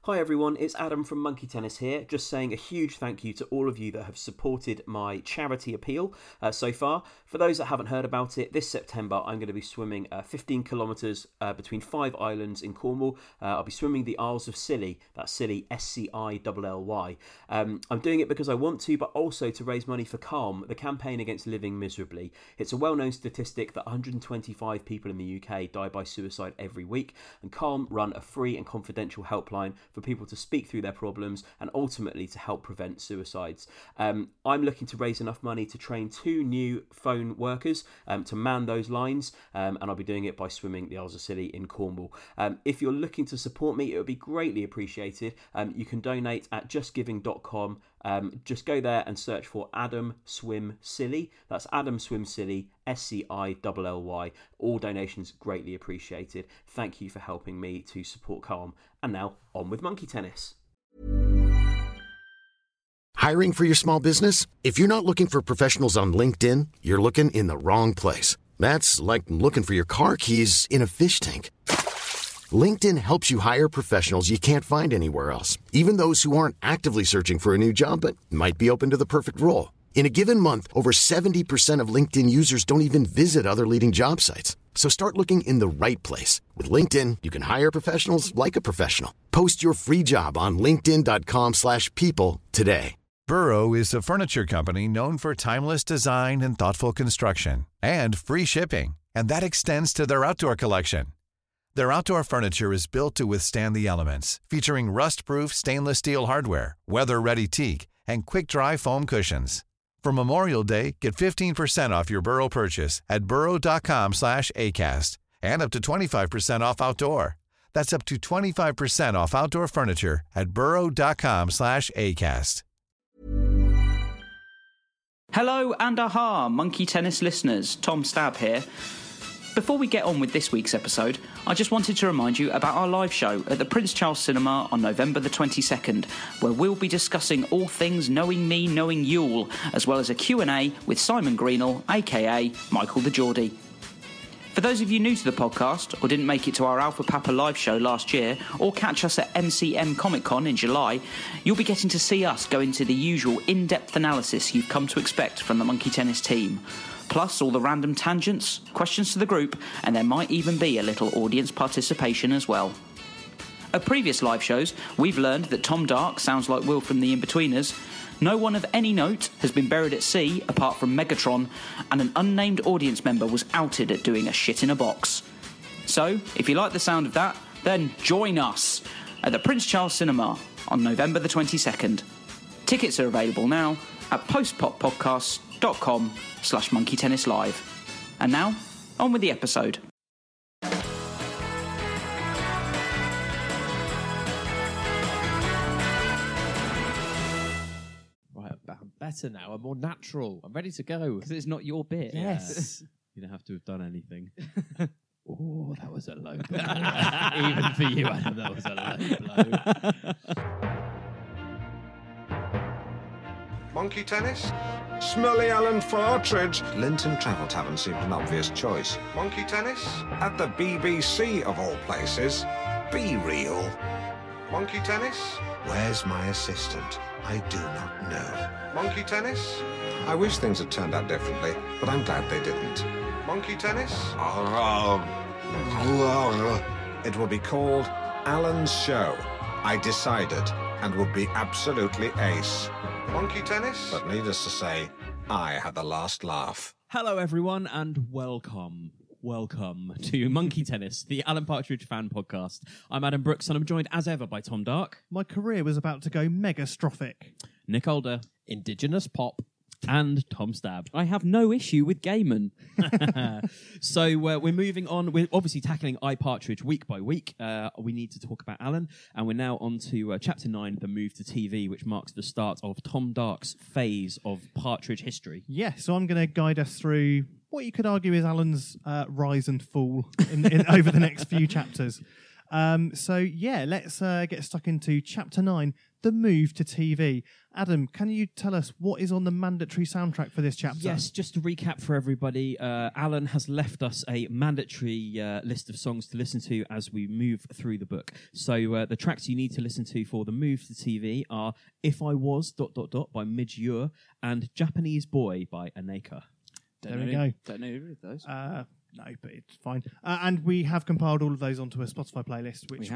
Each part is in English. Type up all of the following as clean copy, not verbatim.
Hi everyone, it's Adam from Monkey Tennis here, just saying a huge thank you to all of you that have supported my charity appeal so far. For those that haven't heard about it, this September I'm going to be swimming 15 kilometres between 5 islands in Cornwall. I'll be swimming the Isles of Scilly, that's Scilly, Scilly. I'm doing it because I want to, but also to raise money for Calm, the campaign against living miserably. It's a well-known statistic that 125 people in the UK die by suicide every week, and Calm run a free and confidential helpline for people to speak through their problems and ultimately to help prevent suicides. I'm looking to raise enough money to train 2 new phone workers to man those lines, and I'll be doing it by swimming the Isles of Scilly in Cornwall. If you're looking to support me, it would be greatly appreciated. You can donate at justgiving.com. Just go there and search for Adam Swim Scilly. That's Adam Swim Scilly, Scilly. All donations greatly appreciated. Thank you for helping me to support Calm. And now, on with Monkey Tennis. Hiring for your small business? If you're not looking for professionals on LinkedIn, you're looking in the wrong place. That's like looking for your car keys in a fish tank. LinkedIn helps you hire professionals you can't find anywhere else, even those who aren't actively searching for a new job but might be open to the perfect role. In a given month, over 70% of LinkedIn users don't even visit other leading job sites. So start looking in the right place. With LinkedIn, you can hire professionals like a professional. Post your free job on linkedin.com/people today. Burrow is a furniture company known for timeless design and thoughtful construction and free shipping, and that extends to their outdoor collection. Their outdoor furniture is built to withstand the elements, featuring rust-proof stainless steel hardware, weather-ready teak, and quick-dry foam cushions. For Memorial Day, get 15% off your Burrow purchase at burrow.com/ACAST and up to 25% off outdoor. That's up to 25% off outdoor furniture at burrow.com/ACAST. Hello and aha, Monkey Tennis listeners. Tom Stab here. Before we get on with this week's episode, I just wanted to remind you about our live show at the Prince Charles Cinema on November the 22nd, where we'll be discussing all things Knowing Me, Knowing Yule, as well as a Q&A with Simon Greenall, aka Michael the Geordie. For those of you new to the podcast, or didn't make it to our Alpha Papa live show last year, or catch us at MCM Comic Con in July, you'll be getting to see us go into the usual in-depth analysis you've come to expect from the Monkey Tennis team. Plus all the random tangents, questions to the group, and there might even be a little audience participation as well. At previous live shows, we've learned that Tom Dark sounds like Will from The Inbetweeners, no one of any note has been buried at sea apart from Megatron, and an unnamed audience member was outed at doing a shit in a box. So, if you like the sound of that, then join us at the Prince Charles Cinema on November the 22nd. Tickets are available now at postpoppodcast.com/monkeytennislive. And now, on with the episode. Right, I'm better now. I'm more natural. I'm ready to go. Because it's not your bit. Yes. You don't have to have done anything. Oh, that was a low blow. Even for you, Adam, that was a low blow. Monkey Tennis? Smelly Alan Partridge. Linton Travel Tavern seemed an obvious choice. Monkey Tennis? At the BBC of all places. Be real. Monkey Tennis? Where's my assistant? I do not know. Monkey Tennis? I wish things had turned out differently, but I'm glad they didn't. Monkey Tennis? It will be called Alan's Show. I decided, and would be absolutely ace. Monkey Tennis? But needless to say, I had the last laugh. Hello, everyone, and welcome to Monkey Tennis, the Alan Partridge fan podcast. I'm Adam Brooks, and I'm joined as ever by Tom Dark. My career was about to go megastrophic. Nick Older. Indigenous pop. And Tom Stab. I have no issue with Gaiman. So we're moving on. We're obviously tackling iPartridge week by week. We need to talk about Alan, and we're now on to Chapter 9, The Move to TV, which marks the start of Tom Dark's phase of Partridge history. Yeah, so I'm going to guide us through what you could argue is Alan's rise and fall in over the next few chapters. So yeah, let's get stuck into Chapter 9, The Move to TV. Adam, can you tell us what is on the mandatory soundtrack for this chapter? Yes, just to recap for everybody, Alan has left us a mandatory list of songs to listen to as we move through the book. So the tracks you need to listen to for The Move to TV are If I Was... by Midge Ure and Japanese Boy by Aneka. There we go. Don't know either of those. No, but it's fine. And we have compiled all of those onto a Spotify playlist, which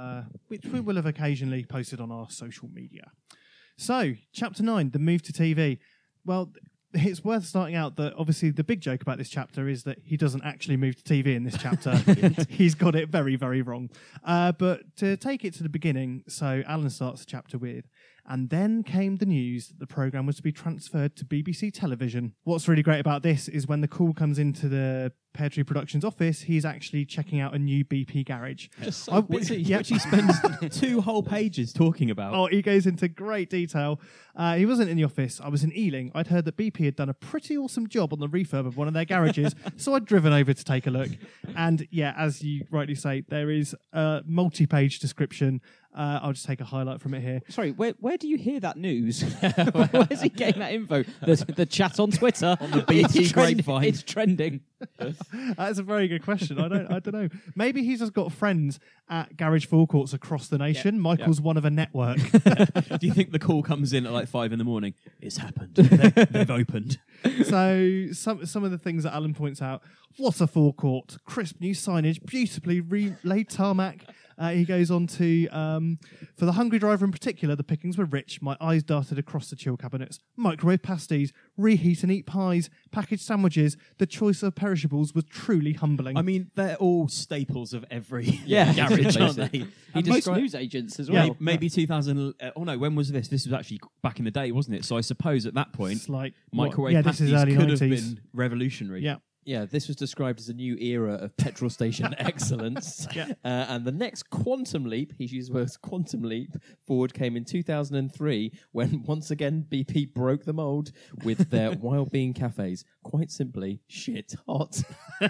we will have occasionally posted on our social media. So, Chapter 9, The Move to TV. Well, it's worth starting out that obviously the big joke about this chapter is that he doesn't actually move to TV in this chapter. He's got it very, very wrong. But to take it to the beginning, so Alan starts the chapter with, and then came the news that the programme was to be transferred to BBC Television. What's really great about this is when the call comes into the Pear Tree Productions office, he's actually checking out a new BP garage. Just so busy, which he spends 2 whole pages talking about. Oh, he goes into great detail. He wasn't in the office. I was in Ealing. I'd heard that BP had done a pretty awesome job on the refurb of one of their garages, so I'd driven over to take a look. And yeah, as you rightly say, there is a multi-page description. I'll just take a highlight from it here. Sorry, where do you hear that news? Where's he getting that info? The chat on Twitter. On the BT grapevine. It's trending. That's a very good question. I don't know. Maybe he's just got friends at garage forecourts across the nation. Yeah. Michael's one of a network. Do you think the call comes in at like 5 in the morning? It's happened. They've opened. So some of the things that Alan points out. What a forecourt. Crisp new signage, beautifully laid tarmac. He goes on to, for the hungry driver in particular, the pickings were rich. My eyes darted across the chill cabinets. Microwave pasties, reheat and eat pies, packaged sandwiches. The choice of perishables was truly humbling. I mean, they're all staples of every garage, aren't they? And most newsagents as well. Yeah, maybe 2000... oh no, when was this? This was actually back in the day, wasn't it? So I suppose at that point, It's like, microwave this is pasties early could 90s. have been revolutionary. Yeah. Yeah, this was described as a new era of petrol station excellence. Yeah. And the next quantum leap, he used the words quantum leap, forward came in 2003 when once again BP broke the mould with their Wild Bean cafes. Quite simply, shit hot.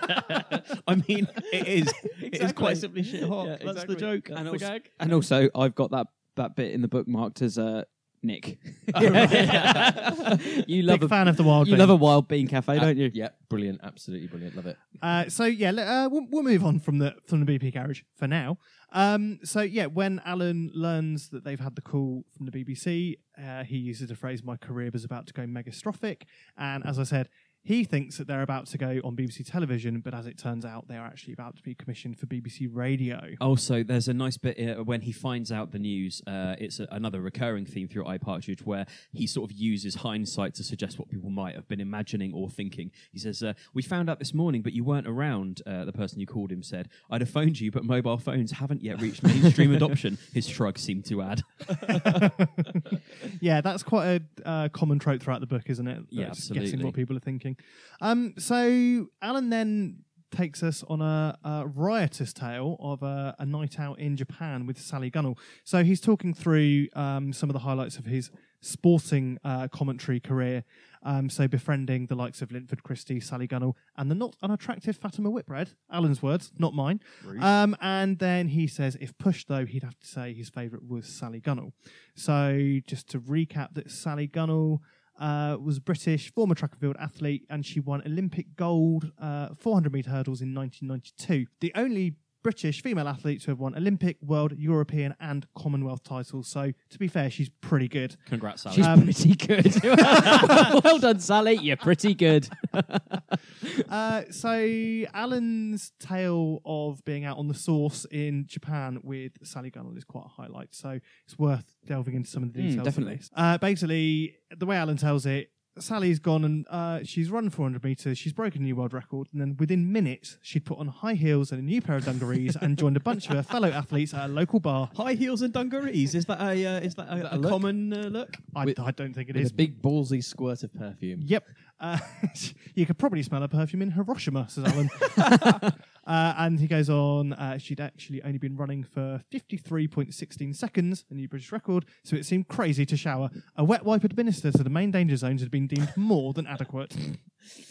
I mean, it is. It is Exactly. quite simply shit hot. Yeah, That's exactly. the joke. And That's the also- gag. And also, I've got that bit in the book marked as Nick. You love Big fan of the Wild You Bean. love a Wild Bean cafe, don't you? Yeah, brilliant, absolutely brilliant, love it. We'll move on from the BP garage for now. When Alan learns that they've had the call from the BBC, he uses the phrase, "My career was about to go megastrophic," and as I said, he thinks that they're about to go on BBC television, but as it turns out, they are actually about to be commissioned for BBC Radio. Also, there's a nice bit when he finds out the news. It's another recurring theme through iPartridge where he sort of uses hindsight to suggest what people might have been imagining or thinking. He says, "We found out this morning, but you weren't around," the person who called him said. "I'd have phoned you, but mobile phones haven't yet reached mainstream adoption," his shrug seemed to add. Yeah, that's quite a common trope throughout the book, isn't it? Yeah, That's absolutely. Guessing what people are thinking. So Alan then takes us on a riotous tale of a night out in Japan with Sally Gunnell. So he's talking through some of the highlights of his sporting commentary career. So befriending the likes of Linford Christie, Sally Gunnell, and the not unattractive Fatima Whitbread. Alan's words, not mine. And then he says, if pushed though, he'd have to say his favourite was Sally Gunnell. So just to recap, that Sally Gunnell was British, former track and field athlete, and she won Olympic gold 400-metre hurdles in 1992. The only British female athlete to have won Olympic, World, European and Commonwealth titles. So, to be fair, she's pretty good. Congrats, Sally. She's pretty good. Well done, Sally. You're pretty good. So Alan's tale of being out on the source in Japan with Sally Gunnell is quite a highlight. So it's worth delving into some of the details. definitely. Of this. Basically, the way Alan tells it, Sally's gone and she's run 400 metres, she's broken a new world record, and then within minutes she'd put on high heels and a new pair of dungarees and joined a bunch of her fellow athletes at a local bar. High heels and dungarees. Is that a look? common look? I don't think it With is. a big ballsy squirt of perfume. Yep. You could probably smell her perfume in Hiroshima, says Alan. And he goes on, she'd actually only been running for 53.16 seconds, a new British record, so it seemed crazy to shower. A wet wipe administered to the main danger zones had been deemed more than adequate.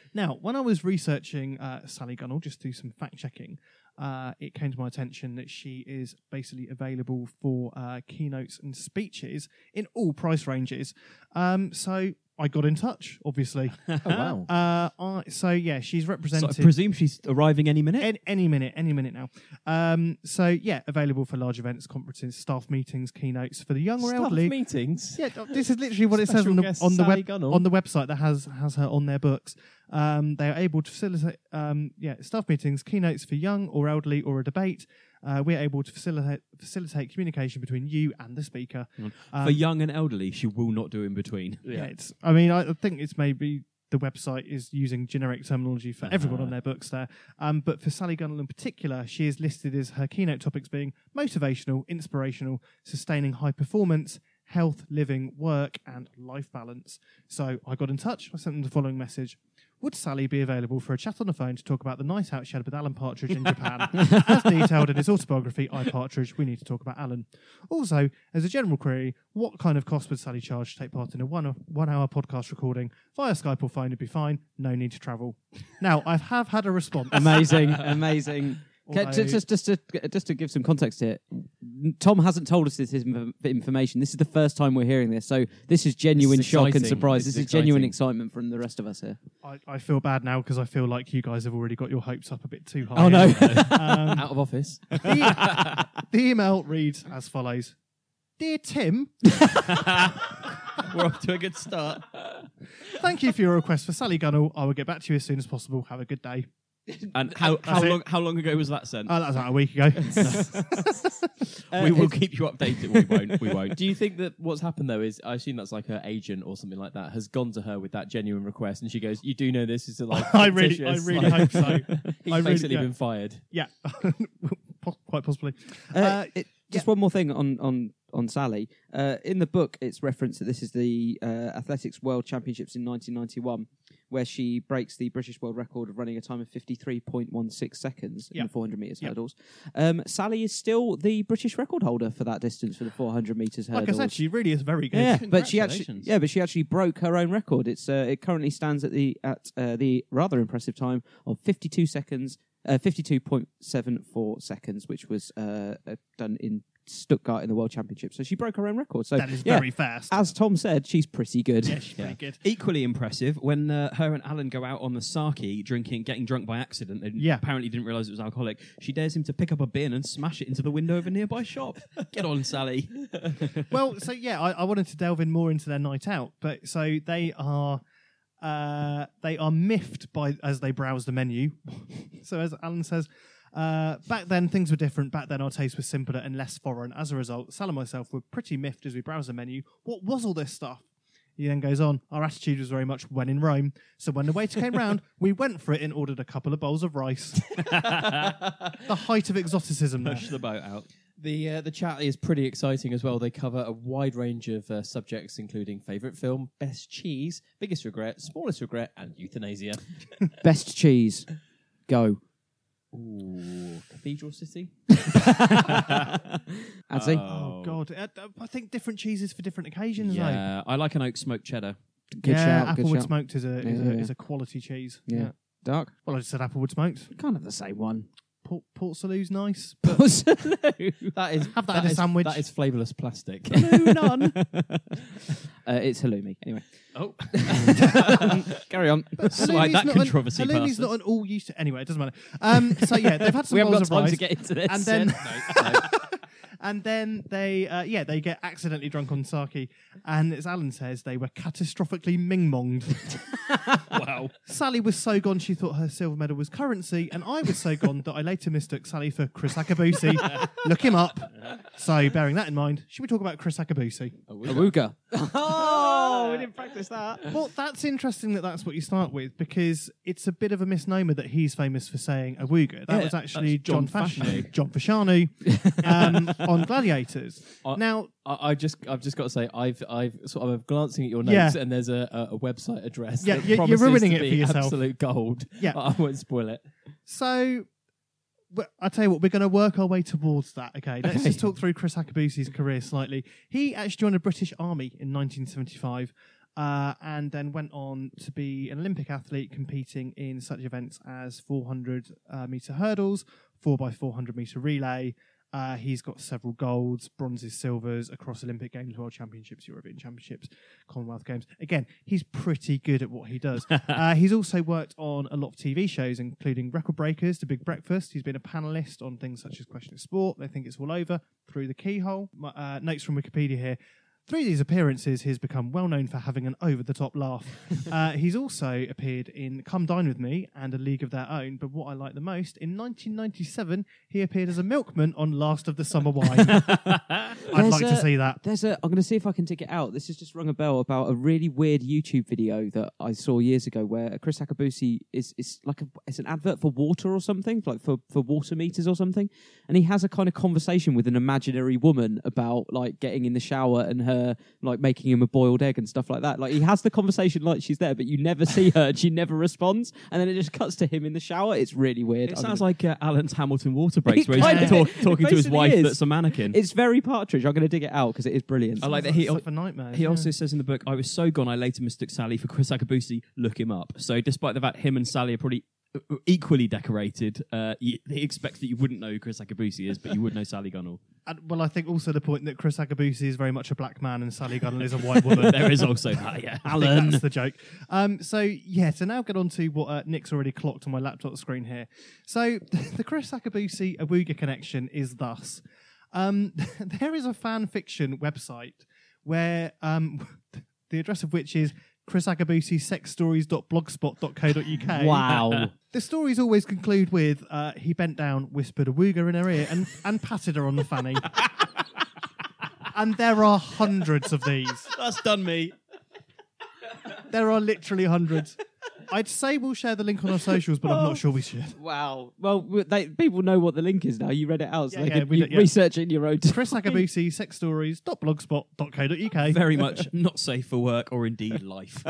Now, when I was researching Sally Gunnell, just to do some fact checking, it came to my attention that she is basically available for keynotes and speeches in all price ranges. So I got in touch, obviously. Oh, wow. So yeah, she's So represented. I presume she's arriving any minute. Any minute now. So yeah, available for large events, conferences, staff meetings, keynotes for the young or Staff elderly. meetings. Yeah, this is literally what it says Special on the guest on the Sally web Gunnell. on the website that has her on their books. They are able to facilitate staff meetings, keynotes for young or elderly, or a debate. We're able to facilitate communication between you and the speaker. For young and elderly, she will not do in between. Yeah, I think it's maybe the website is using generic terminology for everyone on their books there. But for Sally Gunnell in particular, she is listed as her keynote topics being motivational, inspirational, sustaining high performance, health, living, work, and life balance. So I got in touch. I sent them the following message. Would Sally be available for a chat on the phone to talk about the night out she had with Alan Partridge in Japan? As detailed in his autobiography, I, Partridge, we need to talk about Alan. Also, as a general query, what kind of cost would Sally charge to take part in a one-hour podcast recording? Via Skype or phone would be fine. No need to travel. Now, I have had a response. Amazing. Although- Just to give some context here, Tom hasn't told us this information. This is the first time we're hearing this, so this is genuine This is shock and exciting. surprise. This This is is genuine exciting. excitement from the rest of us here. I feel bad now because I feel like you guys have already got your hopes up a bit too high. Oh no! Out of office. The email reads as follows. Dear Tim, We're off to a good start. thank you for your request for Sally Gunnell. I will get back to you as soon as possible. Have a good day. And how long ago was that sent? That was about a week ago. We will keep you updated. We won't. Do you think that what's happened though is I assume that's like her agent or something like that has gone to her with that genuine request and she goes, "You do know this is like I really fictitious." hope so. He's I really- basically yeah. been fired. Yeah, quite possibly. Just one more thing on Sally. In the book, it's referenced that this is the Athletics World Championships in 1991, where she breaks the British world record of running a time of 53.16 seconds in the 400 metres hurdles. Sally is still the British record holder for that distance for the 400 metres hurdles. Like I said, she really is very good. Yeah, but she Congratulations. actually broke her own record. It currently stands at the rather impressive time of 52 seconds, 52.74 seconds, which was done in Stuttgart in the World Championship. So she broke her own record. So That is very fast. As Tom said, she's pretty good. Yeah, she's pretty good. Equally impressive when her and Alan go out on the sake getting drunk by accident and apparently didn't realise it was alcoholic. She dares him to pick up a bin and smash it into the window of a nearby shop. Get on, Sally. Well, so yeah, I wanted to delve in more into their night out, but so they are miffed by as they browse the menu. So as Alan says, back then things were different. Back then our taste was simpler and less foreign. As a result, Sal and myself were pretty miffed as we browsed the menu. What was all this stuff? He then goes on, our attitude was very much when in Rome. So when the waiter came round, we went for it and ordered a couple of bowls of rice. The height of exoticism there. Push the boat out. The chat is pretty exciting as well. They cover a wide range of subjects, including favourite film, best cheese, biggest regret, smallest regret, and euthanasia. Best cheese. Go. Ooh, Cathedral City. Anthony? Oh, God. I think different cheeses for different occasions, though. Yeah, I like an oak smoked cheddar. Good shout. Good Applewood shout. smoked is Yeah. a quality cheese. Yeah. Dark? Well, I just said Applewood smoked. Kind of the same one. Port Salu's nice. That is Have that in a sandwich. That is flavourless plastic. None. It's halloumi. Anyway. Oh, Carry on. slide that controversy past Halloumi's us. not an all used to. Anyway, it doesn't matter. So yeah, they've had some We haven't bowls got of time rice, to get into this. and then No. and then they get accidentally drunk on sake, and as Alan says, they were catastrophically ming-monged. Wow. Sally was so gone she thought her silver medal was currency, and I was so gone that I later mistook Sally for Chris Akabusi. Look him up. So bearing that in mind, should we talk about Chris Akabusi? Awooga. Oh, we didn't practice that. Well, that's interesting that that's what you start with, because it's a bit of a misnomer that he's famous for saying awooga. That Yeah, was actually that's John John Fashanu. John Fashanu on Gladiators. Now, I've just got to say, I've sort of glancing at your notes, Yeah. and there's a website address. Yeah, that you're promises ruining to it for be yourself. Absolute gold. Yeah. I won't spoil it. so I'll tell you what, we're going to work our way towards that, okay? Let's Okay. just talk through Chris Akabusi's career slightly. He actually joined the British Army in 1975. and then went on to be an Olympic athlete competing in such events as 400 metre hurdles, 4x400 metre relay. He's got several golds, bronzes, silvers across Olympic Games, World Championships, European Championships, Commonwealth Games. Again, he's pretty good at what he does. He's also worked on a lot of TV shows, including Record Breakers, The Big Breakfast. He's been a panellist on things such as Question of Sport, They Think It's All Over, Through the Keyhole. Notes from Wikipedia here. Through these appearances, he's become well known for having an over-the-top laugh. He's also appeared in Come Dine With Me and A League of Their Own, but what I like the most, in 1997, he appeared as a milkman on Last of the Summer Wine. I'd like to see that. I'm going to see if I can dig it out. This has just rung a bell about a really weird YouTube video that I saw years ago where Chris Akabusi is like it's an advert for water or something, like for water meters or something, and he has a kind of conversation with an imaginary woman about like getting in the shower and her like making him a boiled egg and stuff like that. Like he has the conversation like she's there, but you never see her and she never responds, and then it just cuts to him in the shower. It's really weird. It sounds like Alan's Hamilton water breaks where Kind he's of- talking to his basically wife is. that's a mannequin. It's very Partridge. I'm going to dig it out because it is brilliant. I like that he Stuff for nightmares, he yeah. also says in the book, I was so gone I later mistook Sally for Chris Akabusi, look him up. So despite the fact him and Sally are probably equally decorated, he expects that you wouldn't know who Chris Akabusi is, but you would know Sally Gunnell. Well, I think also the point that Chris Akabusi is very much a black man and Sally Gunnell is a white woman. There is also that, yeah. I think that's the joke. So now get on to what Nick's already clocked on my laptop screen here. So the Chris Akabusi Awuga connection is thus. There is a fan fiction website where the address of which is chrisakabusisexstories.blogspot.co.uk. Wow. The stories always conclude with he bent down, whispered a wooga in her ear and patted her on the fanny. And there are hundreds of these. That's done me. There are literally hundreds. I'd say we'll share the link on our socials, but I'm not sure we should. Wow. Well, people know what the link is now. You read it out, so Yeah, they yeah, can we did, yeah. research it in your own time. Chris Akabusi, sexstories.blogspot.co.uk. Very much not safe for work or indeed life.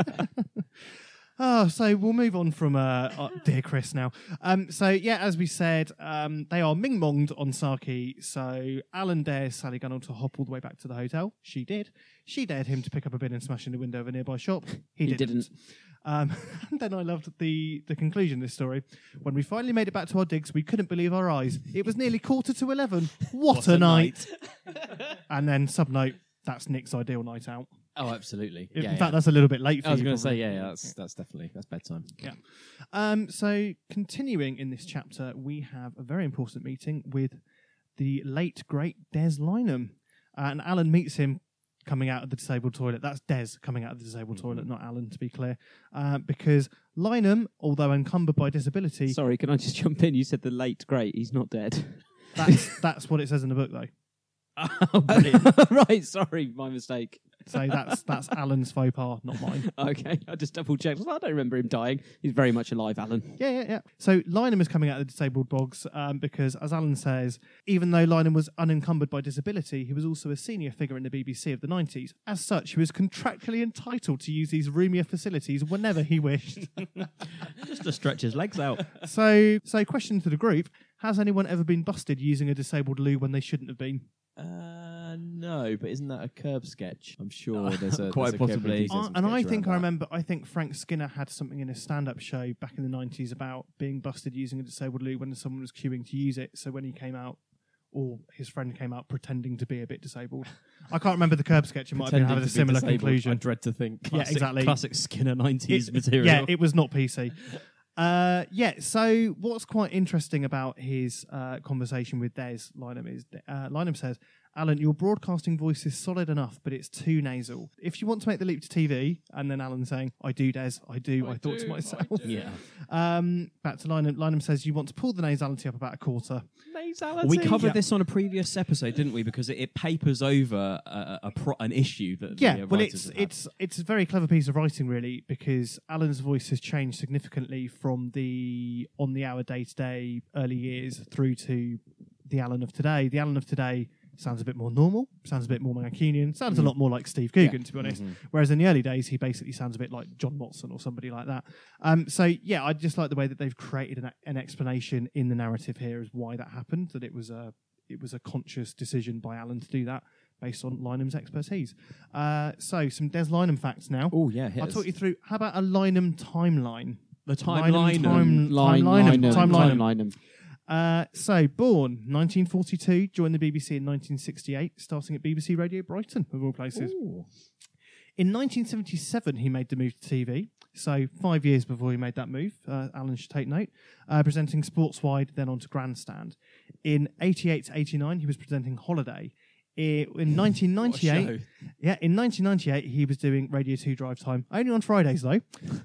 So we'll move on from dear Chris now. As we said, they are ming-monged on Saki. So Alan dares Sally Gunnell to hop all the way back to the hotel. She did. She dared him to pick up a bin and smash in the window of a nearby shop. He didn't. And then I loved the conclusion of this story. When we finally made it back to our digs, we couldn't believe our eyes. It was nearly 11:15. What a night. And then subnote, that's Nick's ideal night out. Oh, absolutely. In fact, that's a little bit late for I was you. going to say, probably. that's definitely bedtime. Yeah. So continuing in this chapter, we have a very important meeting with the late, great Des Lynam. And Alan meets him coming out of the disabled toilet. That's Des coming out of the disabled toilet, not Alan, to be clear. Because Lynam, although encumbered by disability... Sorry, can I just jump in? You said the late great. He's not dead. That's what it says in the book, though. Oh, brilliant. Right, sorry, my mistake. So that's Alan's faux pas, not mine. Okay, I just double checked. I don't remember him dying. He's very much alive, Alan. Yeah. So Lynam is coming out of the disabled bogs because, as Alan says, even though Lynam was unencumbered by disability, he was also a senior figure in the BBC of the 90s. As such, he was contractually entitled to use these roomier facilities whenever he wished. Just to stretch his legs out. So question to the group, has anyone ever been busted using a disabled loo when they shouldn't have been? No, but isn't that a Curb sketch? I'm sure there's a Quite there's a possibly. Curb And I sketch think I around that. remember, I think Frank Skinner had something in a stand-up show back in the 90s about being busted using a disabled loo when someone was queuing to use it. So when he came out, or his friend came out pretending to be a bit disabled. I can't remember the Curb sketch. It might have been having a similar conclusion. I dread to think. Yeah, exactly. Classic Skinner 90s material. Yeah, it was not PC. So what's quite interesting about his conversation with Des Lynam is Lynam says, Alan, your broadcasting voice is solid enough, but it's too nasal. If you want to make the leap to TV, and then Alan saying, I do, Des, I thought to myself. Yeah. Back to Lynam. Lynam says, you want to pull the nasality up about a quarter. Nasality. We covered Yeah. this on a previous episode, didn't we? Because it papers over an issue that Yeah, the well, writers have had. it's a very clever piece of writing, really, because Alan's voice has changed significantly from the on the hour day-to-day early years through to the Alan of today. The Alan of today sounds a bit more normal, sounds a bit more Mancunian, sounds a lot more like Steve Coogan, to be honest. Whereas in the early days, he basically sounds a bit like John Watson or somebody like that. I just like the way that they've created an explanation in the narrative here as why that happened, that it was a conscious decision by Alan to do that. based on Lynham's expertise. So some Des Lynham facts now. Oh, yeah. I'll talk you through. How about a Lynham timeline? The timeline. Lynham. So, born 1942, joined the BBC in 1968, starting at BBC Radio Brighton, of all places. Ooh. In 1977, he made the move to TV. So 5 years before he made that move, Alan should take note, presenting Sportswide, then on to Grandstand. In 88 to 89, he was presenting Holiday. In 1998, he was doing Radio 2 Drive Time, only on Fridays though.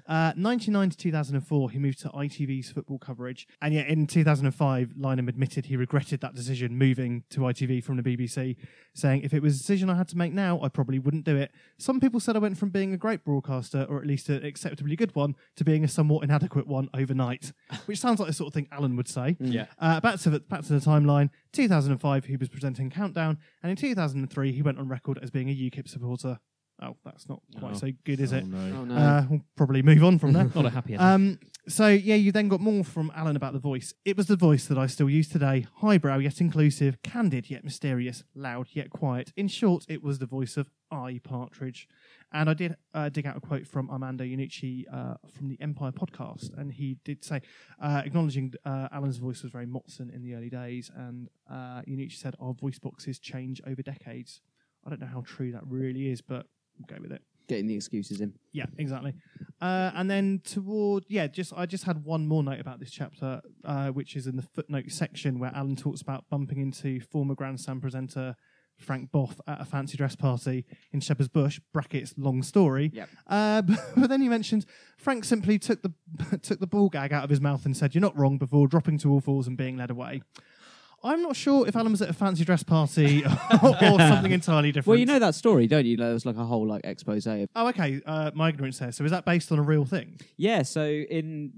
99 to 2004, he moved to ITV's football coverage. And yet in 2005, Lynham admitted he regretted that decision, moving to ITV from the BBC, saying, if it was a decision I had to make now, I probably wouldn't do it. Some people said I went from being a great broadcaster, or at least an acceptably good one, to being a somewhat inadequate one overnight. Which sounds like the sort of thing Alan would say. Yeah. Back to the timeline. 2005, he was presenting Countdown, and in 2003, he went on record as being a UKIP supporter. Oh, that's not quite so good, is it? No. Oh, no. We'll probably move on from there. Not a happy ending. So, you then got more from Alan about the voice. It was the voice that I still use today. Highbrow yet inclusive, candid yet mysterious, loud yet quiet. In short, it was the voice of I, Partridge. And I did dig out a quote from Armando Iannucci from the Empire podcast, and he did say, acknowledging Alan's voice was very Motson in the early days, and Iannucci said, our voice boxes change over decades. I don't know how true that really is, but we'll go with it. Getting the excuses in. Yeah, exactly. And then I just had one more note about this chapter, which is in the footnote section where Alan talks about bumping into former Grandstand presenter Frank Boff at a fancy dress party in Shepherd's Bush, brackets, long story. Yep. But then he mentioned Frank simply took the ball gag out of his mouth and said, you're not wrong, before dropping to all fours and being led away. I'm not sure if Alan was at a fancy dress party or something entirely different. Well, you know that story, don't you? There was like a whole expose. Oh, okay. My ignorance there. So is that based on a real thing? Yeah. So in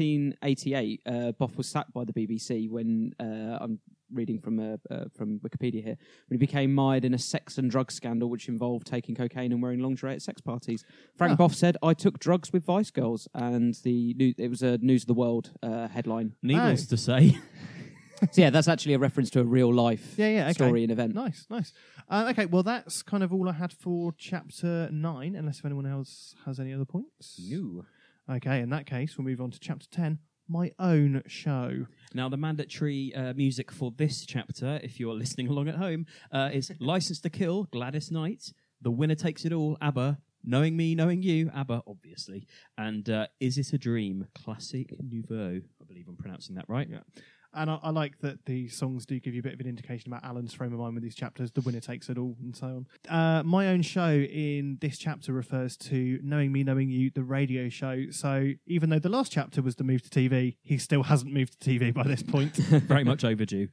1988, Boff was sacked by the BBC when I'm reading from Wikipedia here. When he became mired in a sex and drug scandal which involved taking cocaine and wearing lingerie at sex parties. Frank Boff said, "I took drugs with Vice girls," and it was a News of the World headline. Needless to say. So yeah, that's actually a reference to a real life story and event. Nice. Okay, well, that's kind of all I had for Chapter 9, unless if anyone else has any other points. No. Okay, in that case, we'll move on to Chapter 10, My Own Show. Now, the mandatory music for this chapter, if you're listening along at home, is License to Kill, Gladys Knight, The Winner Takes It All, ABBA, Knowing Me, Knowing You, ABBA, obviously, and Is It a Dream, Classic Nouveau. I believe I'm pronouncing that right. Yeah. And I like that the songs do give you a bit of an indication about Alan's frame of mind with these chapters. The winner takes it all, and so on. My Own Show in this chapter refers to Knowing Me, Knowing You, the radio show. So even though the last chapter was the move to TV, he still hasn't moved to TV by this point. Very much overdue.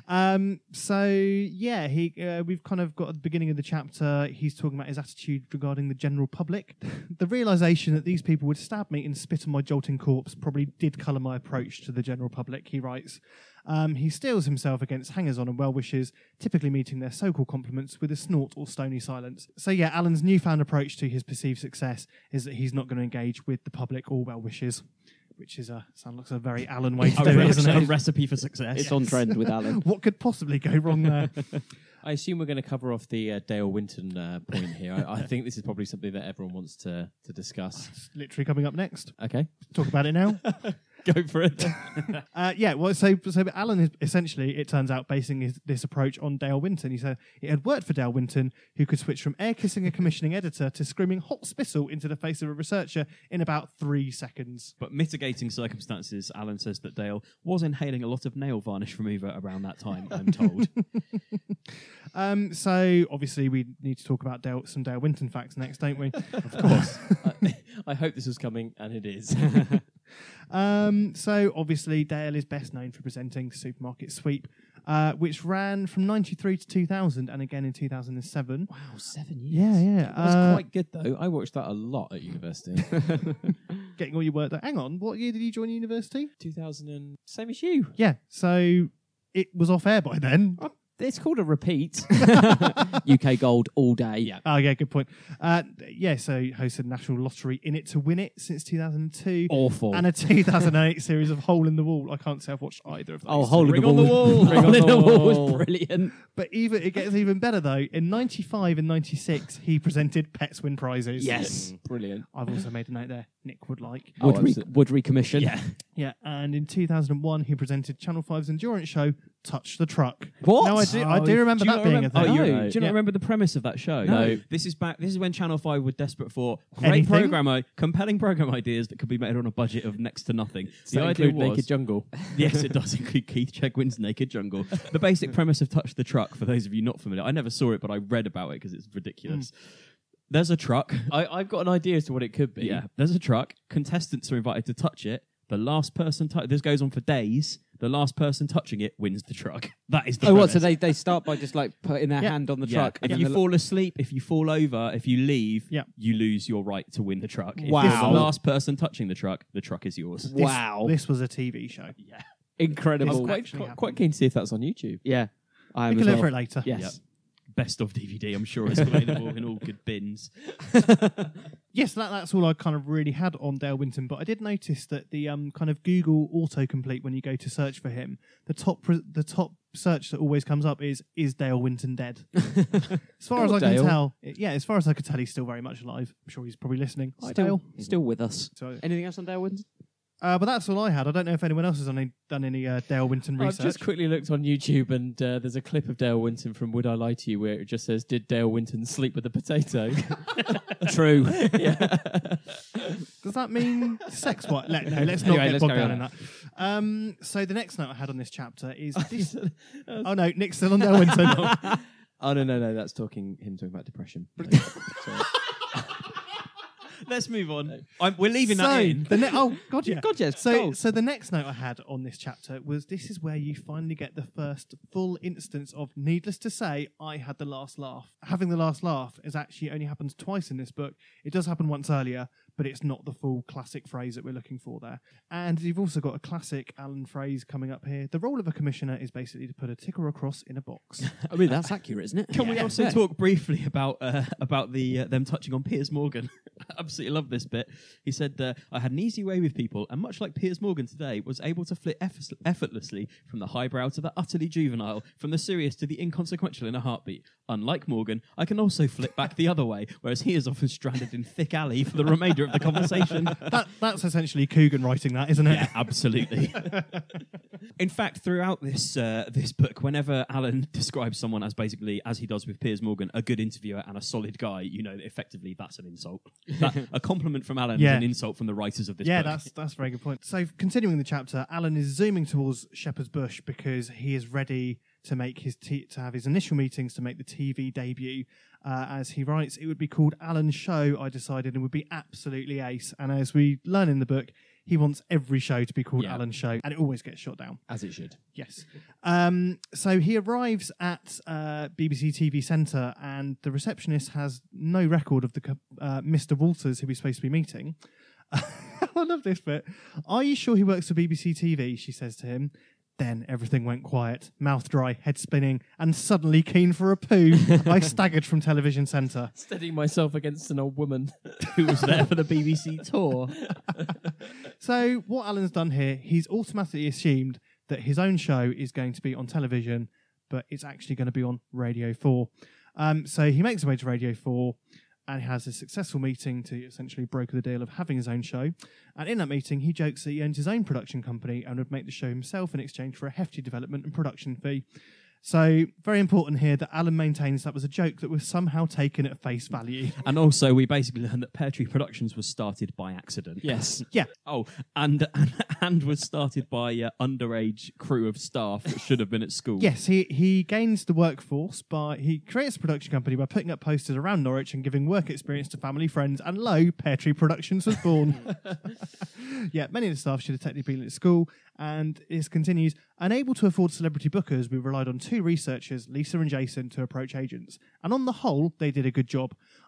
We've kind of got at the beginning of the chapter, he's talking about his attitude regarding the general public. The realisation that these people would stab me and spit on my jolting corpse probably did colour my approach to the general public, he writes. He steels himself against hangers-on and well-wishers, typically meeting their so-called compliments with a snort or stony silence. So yeah, Alan's newfound approach to his perceived success is that he's not going to engage with the public or well-wishers, which is sounds like a very Alan way to do it, isn't A it? recipe for success. It's on trend with Alan. What could possibly go wrong there? I assume we're going to cover off the Dale Winton point here. I think this is probably something that everyone wants to discuss. It's literally coming up next. Okay. Talk about it now. Go for it. So Alan is essentially, it turns out, basing this approach on Dale Winton. He said it had worked for Dale Winton, who could switch from air-kissing a commissioning editor to screaming hot spittle into the face of a researcher in about 3 seconds. But mitigating circumstances, Alan says that Dale was inhaling a lot of nail varnish remover around that time, I'm told. So obviously we need to talk about some Dale Winton facts next, don't we? Of course. I hope this was coming, and it is. So obviously Dale is best known for presenting Supermarket Sweep, which ran from 93 to 2000 and again in 2007. Wow, 7 years. Yeah. It was quite good, though. I watched that a lot at university. Getting all your work done. Hang on, what year did you join university? 2000 and... Same as you. Yeah, so it was off air by then. I'm It's called a repeat. UK Gold all day. Yeah. Oh, yeah, good point. So hosted National Lottery In It to Win It since 2002. Awful. And a 2008 series of Hole in the Wall. I can't say I've watched either of those. Oh, Hole in Ring the on Wall. the Wall. Hole in the Wall was brilliant. But it gets even better, though. In 95 and 96, he presented Pets Win Prizes. Yes. Brilliant. I've also made a note there. Nick would like. Woodry Commission. Yeah. Yeah, and in 2001, he presented Channel 5's endurance show, Touch the Truck. What? No, I do remember that being a thing. Do you Yeah. not remember the premise of that show? No. This is when Channel 5 were desperate for great compelling program ideas that could be made on a budget of next to nothing. The idea was Naked Jungle. Yes, it does include Keith Chegwin's Naked Jungle. The basic premise of Touch the Truck, for those of you not familiar, I never saw it, but I read about it because it's ridiculous. There's a truck. I've got an idea as to what it could be. Yeah, there's a truck. Contestants are invited to touch it. The last person this goes on for days. The last person touching it wins the truck. That is the premise. So they start by just like putting their hand on the truck. If and you then fall asleep, if you fall over, if you leave, Yeah. you lose your right to win the truck. Wow. If you're the last person touching the truck is yours. Wow. This was a TV show. Yeah. Incredible. It's Quite, actually quite keen to see if that's on YouTube. Yeah. I am We as can look well. for it later. Yes. Yep. Best of DVD, I'm sure it's available in all good bins. Yes, that's all I kind of really had on Dale Winton, but I did notice that the kind of Google autocomplete, when you go to search for him, the top search that always comes up is Dale Winton dead? As far as I can Dale. tell, as far as I could tell, he's still very much alive. I'm sure he's probably listening. Still with us. So, Anything else on Dale Winton? but that's all I had. I don't know if anyone else has done any Dale Winton research. I've just quickly looked on YouTube and there's a clip of Dale Winton from Would I Lie to You where it just says, "Did Dale Winton sleep with a potato?" True. Does that mean sex? What? Let's not Anyway, get let's bogged carry down on. in that. So the next note I had on this chapter is this. Oh no, Nick's still on Dale Winton. Oh no, that's him talking about depression. Sorry. Let's move on. We're leaving So, that in. oh God, yeah. God, yes. So, Gold. so the next note I had on this chapter was this is where you finally get the first full instance of, needless to say, I had the last laugh. Having the last laugh is actually only happens twice in this book. It does happen once earlier, but it's not the full classic phrase that we're looking for there. And you've also got a classic Alan phrase coming up here. The role of a commissioner is basically to put a tick or a cross in a box. I mean, that's accurate, isn't it? Can we also talk briefly about the them touching on Piers Morgan? I absolutely love this bit. He said, I had an easy way with people, and much like Piers Morgan today, was able to flit effortlessly from the highbrow to the utterly juvenile, from the serious to the inconsequential in a heartbeat. Unlike Morgan, I can also flit back the other way, whereas he is often stranded in thick alley for the remainder of the conversation. That's essentially Coogan writing that, isn't it? Yeah, absolutely. In fact, throughout this book, whenever Alan describes someone as basically, as he does with Piers Morgan, a good interviewer and a solid guy, you know, effectively that's an insult. A compliment from Alan is an insult from the writers of this book. Yeah, that's a very good point. So continuing the chapter, Alan is zooming towards Shepherd's Bush because he is ready to make to have his initial meetings to make the TV debut. As he writes, it would be called Alan's Show, I decided, and would be absolutely ace. And as we learn in the book, he wants every show to be called Alan's Show, and it always gets shot down. As it should. Yes. So he arrives at BBC TV Centre, and the receptionist has no record of the Mr. Walters, who he's supposed to be meeting. I love this bit. Are you sure he works for BBC TV? She says to him. Then everything went quiet, mouth dry, head spinning, and suddenly keen for a poo. I staggered from Television Centre. Steadying myself against an old woman who was there for the BBC tour. So what Alan's done here, he's automatically assumed that his own show is going to be on television, but it's actually going to be on Radio 4. So he makes his way to Radio 4 and has a successful meeting to essentially broker the deal of having his own show. And in that meeting, he jokes that he owns his own production company and would make the show himself in exchange for a hefty development and production fee. So, very important here that Alan maintains that was a joke that was somehow taken at face value. And also, we basically learned that Pear Tree Productions was started by accident. Yes. Yeah. Oh, and was started by underage crew of staff that should have been at school. Yes, he gains the workforce he creates a production company by putting up posters around Norwich and giving work experience to family, friends, and lo, Pear Tree Productions was born. Yeah, many of the staff should have technically been at school, and this continues. Unable to afford celebrity bookers, we relied on two researchers, Lisa and Jason, to approach agents. And on the whole, they did a good job.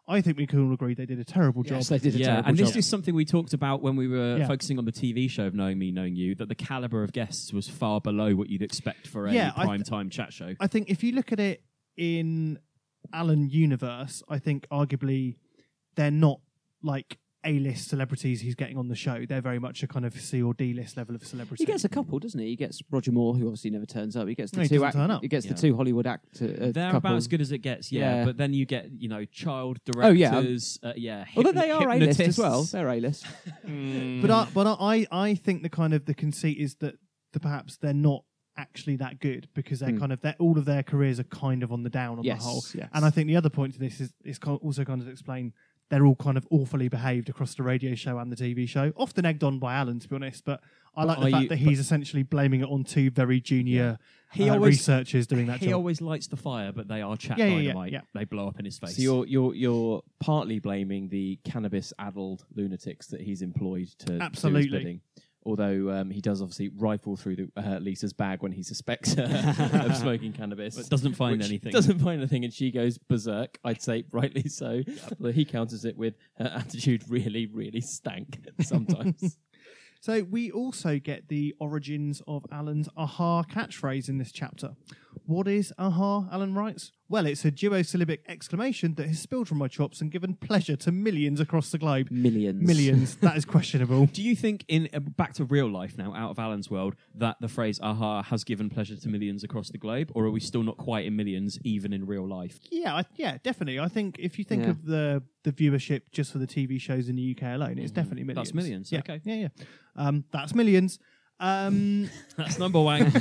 I think we can all agree they did a terrible job. Yes, they did a Yeah, terrible and job. this is something we talked about when we were Yeah. focusing on the TV show of Knowing Me, Knowing You, that the caliber of guests was far below what you'd expect for a Yeah, prime-time chat show. I think if you look at it in Alan universe, I think arguably they're not like A-list celebrities he's getting on the show. They're very much a kind of C or D-list level of celebrity. He gets a couple, doesn't he? He gets Roger Moore, who obviously never turns up. He gets the No, he two. doesn't turn up. He gets Yeah. the two Hollywood actors. They're couple. about as good as it gets, yeah. Yeah. But then you get, child Oh, yeah. directors, Although they are A-list as well. hypnotists. They're A-list. But I think the kind of the conceit is that perhaps they're not actually that good because they're kind of all of their careers are kind of on the down on Yes, the whole. yes. And I think the other point to this is also kind of to explain they're all kind of awfully behaved across the radio show and the TV show, often egged on by Alan, to be honest. But I like the fact that he's essentially blaming it on two very junior researchers doing that He job. always lights the fire, but they are chat Yeah, yeah, yeah, dynamite. yeah. They blow up in his face. So you're partly blaming the cannabis-addled lunatics that he's employed to Absolutely. do his bidding. Although he does obviously rifle through Lisa's bag when he suspects her of smoking cannabis. But doesn't find which anything. Doesn't find anything, and she goes berserk. I'd say rightly so. Although he counters it with her attitude really, really stank sometimes. So we also get the origins of Alan's aha catchphrase in this chapter. What is aha, Alan writes? Well, it's a duosyllabic exclamation that has spilled from my chops and given pleasure to millions across the globe. Millions. Millions. That is questionable. Do you think, in back to real life now, out of Alan's world, that the phrase "aha" has given pleasure to millions across the globe, or are we still not quite in millions, even in real life? Yeah, definitely. I think if you think Yeah. of the viewership just for the TV shows in the UK alone, it's definitely millions. That's millions, Yeah. okay. Yeah. That's millions. That's number one.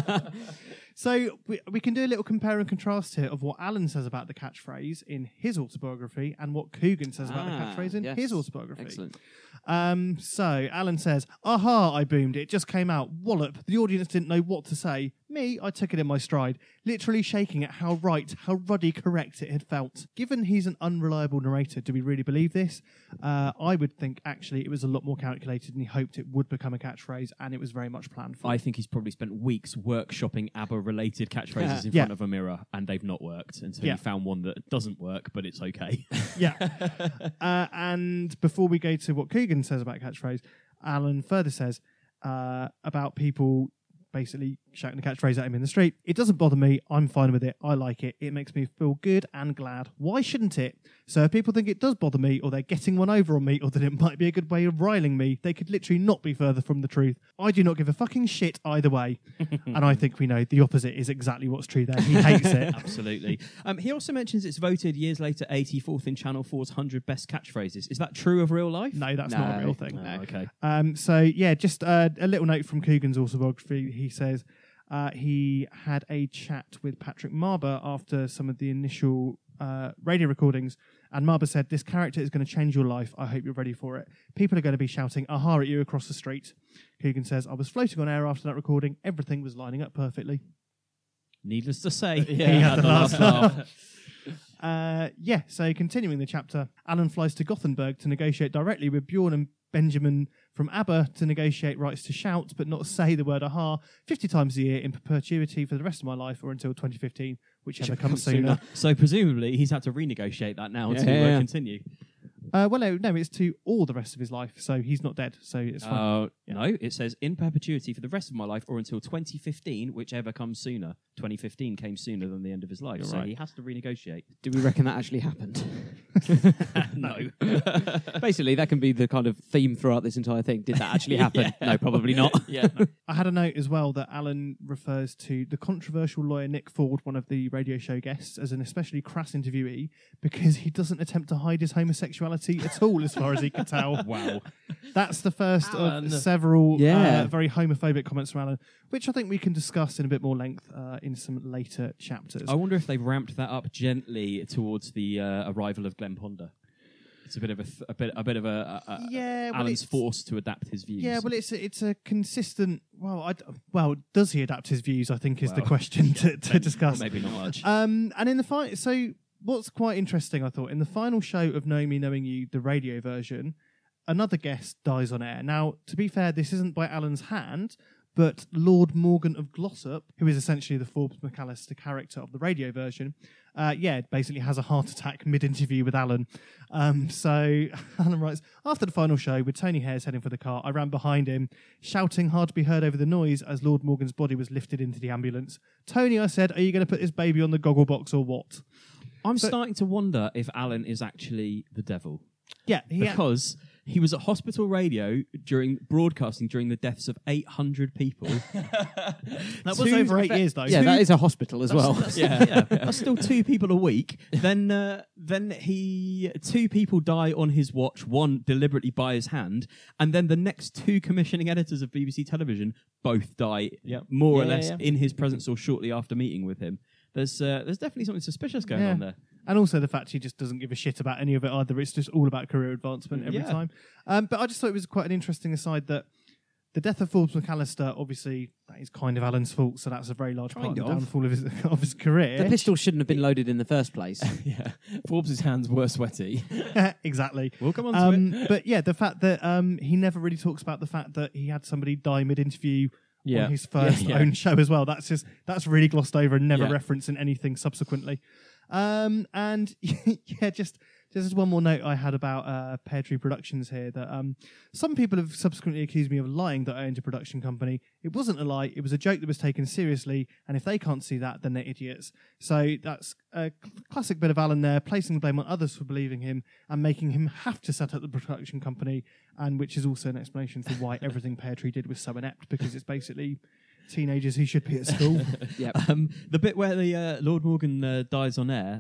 So we can do a little compare and contrast here of what Alan says about the catchphrase in his autobiography and what Coogan says about the catchphrase in yes. his autobiography. Excellent. So Alan says, aha, I boomed. It just came out. Wallop. The audience didn't know what to say. Me, I took it in my stride, literally shaking at how right, how ruddy correct it had felt. Given he's an unreliable narrator, do we really believe this? I would think actually it was a lot more calculated and he hoped it would become a catchphrase and it was very much planned for. I think he's probably spent weeks workshopping ABBA-related catchphrases in Yeah. front of a mirror, and they've not worked until Yeah. he found one that doesn't work, but it's okay. Yeah. And before we go to what Coogan says about catchphrase, Alan further says about people basically shouting the catchphrase at him in the street. It doesn't bother me. I'm fine with it. I like it. It makes me feel good and glad. Why shouldn't it? So if people think it does bother me, or they're getting one over on me, or that it might be a good way of riling me, they could literally not be further from the truth. I do not give a fucking shit either way. And I think we know the opposite is exactly what's true there. He hates it. Absolutely. He also mentions it's voted years later 84th in Channel 4's 100 best catchphrases. Is that true of real life? No, that's not a real thing. Oh, okay. So yeah, just a little note from Coogan's autobiography. He says he had a chat with Patrick Marber after some of the initial radio recordings, and Marber said, "This character is going to change your life. I hope you're ready for it. People are going to be shouting aha at you across the street." Coogan says, "I was floating on air after that recording. Everything was lining up perfectly." Needless to say, He had the last laugh. So continuing the chapter, Alan flies to Gothenburg to negotiate directly with Bjorn and Benjamin from ABBA to negotiate rights to shout but not say the word aha 50 times a year in perpetuity for the rest of my life or until 2015, whichever comes sooner. So presumably he's had to renegotiate that now to continue. Well, no, it's to all the rest of his life, so he's not dead, so it's fine. No, it says in perpetuity for the rest of my life or until 2015, whichever comes sooner. 2015 came sooner than the end of his life, so right. he has to renegotiate. Do we reckon that actually happened? No. Basically, that can be the kind of theme throughout this entire thing. Did that actually happen? No, probably not. I had a note as well that Alan refers to the controversial lawyer Nick Ford, one of the radio show guests, as an especially crass interviewee because he doesn't attempt to hide his homosexuality at all, as far as he could tell. Wow. That's the first Alan. of several Yeah. very homophobic comments from Alan, which I think we can discuss in a bit more length in some later chapters. I wonder if they've ramped that up gently towards the arrival of Glenn Ponder. It's a bit of Alan's forced to adapt his views. Yeah, well, it's a consistent. Well, does he adapt his views? I think is the question to discuss. Maybe not much. And in the final, so what's quite interesting, I thought, in the final show of Knowing Me, Knowing You, the radio version, another guest dies on air. Now, to be fair, this isn't by Alan's hand, But Lord Morgan of Glossop, who is essentially the Forbes McAllister character of the radio version, basically has a heart attack mid-interview with Alan. So Alan writes, after the final show, with Tony Hayes heading for the car, I ran behind him, shouting hard to be heard over the noise as Lord Morgan's body was lifted into the ambulance. Tony, I said, are you going to put this baby on the goggle box or what? I'm starting to wonder if Alan is actually the devil. Yeah. Because he was at hospital radio broadcasting during the deaths of 800 people. That was over 8 years, though. Yeah, that is a hospital as well. That's still 2 people a week. Then 2 people die on his watch, one deliberately by his hand, and then the next 2 commissioning editors of BBC Television both die more or less in his presence or shortly after meeting with him. There's definitely something suspicious going on there. And also the fact he just doesn't give a shit about any of it either. It's just all about career advancement every time. But I just thought it was quite an interesting aside that the death of Forbes McAllister, obviously, that is kind of Alan's fault, so that's a very large part of the downfall of his career. The pistol shouldn't have been loaded in the first place. Forbes' hands were sweaty. Exactly. We'll come on to it. But the fact that he never really talks about the fact that he had somebody die mid-interview on his first own show as well. That's really glossed over and never referenced in anything subsequently. Just one more note I had about Pear Tree Productions here, that some people have subsequently accused me of lying that I owned a production company. It wasn't a lie, it was a joke that was taken seriously, and if they can't see that, then they're idiots. So that's a classic bit of Alan there, placing the blame on others for believing him and making him have to set up the production company, and which is also an explanation for why everything Pear Tree did was so inept, because it's basically teenagers who should be at school. The bit where the Lord Morgan dies on air,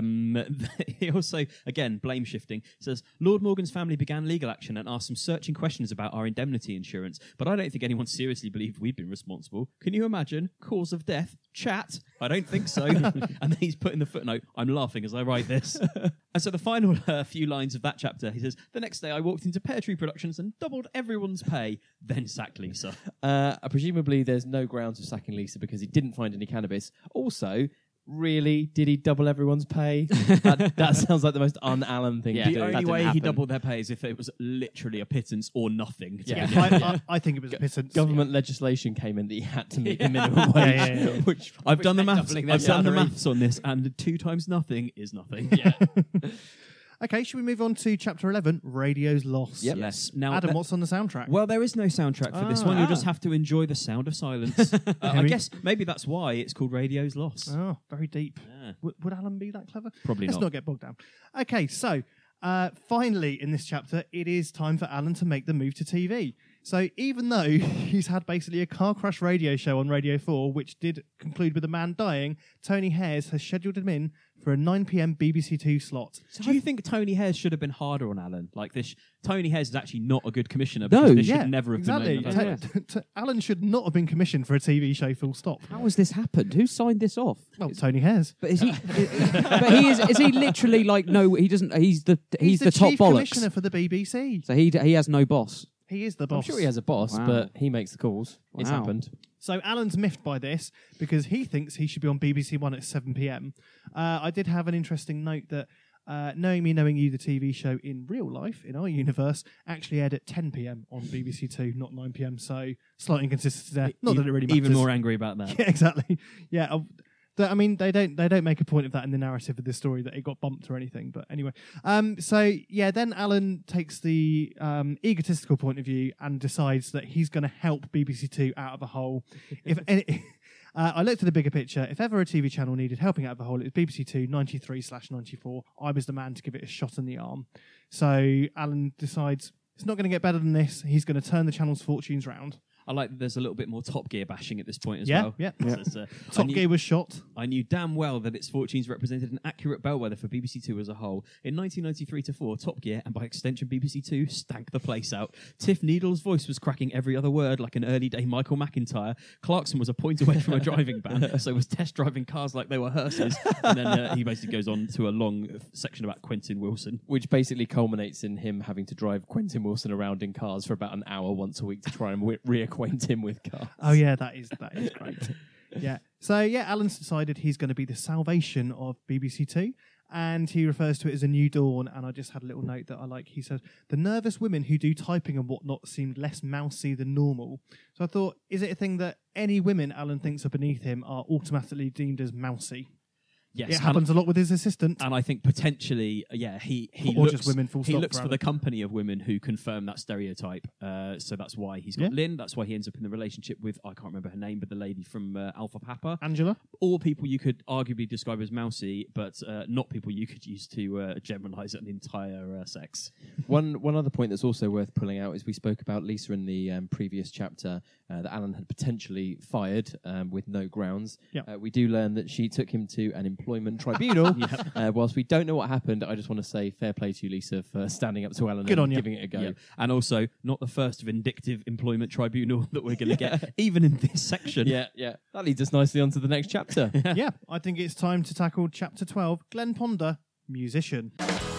he also, again, blame shifting, says, Lord Morgan's family began legal action and asked some searching questions about our indemnity insurance, but I don't think anyone seriously believed we'd been responsible. Can you imagine? Cause of death? Chat? I don't think so. And then he's put in the footnote, I'm laughing as I write this. And so the final few lines of that chapter, he says, the next day I walked into Pear Tree Productions and doubled everyone's pay, then sacked Lisa. Presumably there's no grounds for sacking Lisa because he didn't find any cannabis. Also, really, did he double everyone's pay? that sounds like the most un-Alan thing to do. The only way he doubled their pay is if it was literally a pittance or nothing. I think it was a pittance. Government legislation came in that he had to meet the minimum wage. Which I've done the maths. I've done the maths on this, and 2 times nothing is nothing. Okay, should we move on to Chapter 11, Radio's Loss? Yes. Now, Adam, what's on the soundtrack? Well, there is no soundtrack for this one. You'll just have to enjoy the sound of silence. I guess maybe that's why it's called Radio's Loss. Oh, very deep. Yeah. Would Alan be that clever? Probably Let's not get bogged down. Okay, so finally in this chapter, it is time for Alan to make the move to TV. So even though he's had basically a car crash radio show on Radio 4, which did conclude with a man dying, Tony Hayes has scheduled him in for a 9 p.m. BBC 2 slot. So do you think Tony Hayes should have been harder on Alan? Like this, Tony Hayes is actually not a good commissioner because this should never have been made in the first place. Alan should not have been commissioned for a TV show, full stop. How has this happened? Who signed this off? Well, Tony Hayes. But is he? Is he literally like no? He doesn't. He's the top chief bollocks. Commissioner for the BBC. So he has no boss. He is the boss. I'm sure he has a boss, but he makes the calls. Wow. It's happened. So Alan's miffed by this because he thinks he should be on BBC One at 7 p.m. I did have an interesting note that Knowing Me, Knowing You, the TV show in real life, in our universe, actually aired at 10 p.m. on BBC Two, not 9 p.m. So slight inconsistency there. Not that it really matters. Even more angry about that. Yeah, exactly. Yeah. I mean, they don't make a point of that in the narrative of this story that it got bumped or anything. But anyway, then Alan takes the egotistical point of view and decides that he's going to help BBC Two out of a hole. I looked at the bigger picture. If ever a TV channel needed helping out of a hole, it was BBC Two 93/94. I was the man to give it a shot in the arm. So Alan decides it's not going to get better than this. He's going to turn the channel's fortunes round. I like that there's a little bit more Top Gear bashing at this point as well. Yeah. Top Gear was shot. I knew damn well that its fortunes represented an accurate bellwether for BBC Two as a whole. In 1993-4, Top Gear, and by extension BBC Two, stank the place out. Tiff Needle's voice was cracking every other word like an early-day Michael McIntyre. Clarkson was a point away from a driving ban, so was test-driving cars like they were hearses. And then he basically goes on to a long section about Quentin Wilson. Which basically culminates in him having to drive Quentin Wilson around in cars for about an hour once a week to try and reacquaint him with cars. Oh yeah, that is great. Yeah. So Alan's decided he's going to be the salvation of BBC Two, and he refers to it as a new dawn. And I just had a little note that I like. He said, the nervous women who do typing and whatnot seemed less mousy than normal. So I thought, is it a thing that any women Alan thinks are beneath him are automatically deemed as mousy? Yes, It happens a lot with his assistant. And I think potentially, he Or looks, just women, full he stop, looks for rather. the company of women who confirm that stereotype. So that's why he's got Yeah. Lynn. That's why he ends up in the relationship with, I can't remember her name, but the lady from Alpha Papa. Angela? All people you could arguably describe as mousy, but not people you could use to generalise an entire sex. One other point that's also worth pulling out is we spoke about Lisa in the previous chapter that Alan had potentially fired with no grounds. Yep. We do learn that she took him to an employment tribunal. Whilst we don't know what happened, I just want to say fair play to you, Lisa, for standing up to Alan Good and on you. giving it a go. Yeah. And also, not the first vindictive employment tribunal that we're going to get, even in this section. Yeah. That leads us nicely on to the next chapter. Yeah, I think it's time to tackle Chapter 12, Glenn Ponder, Musician.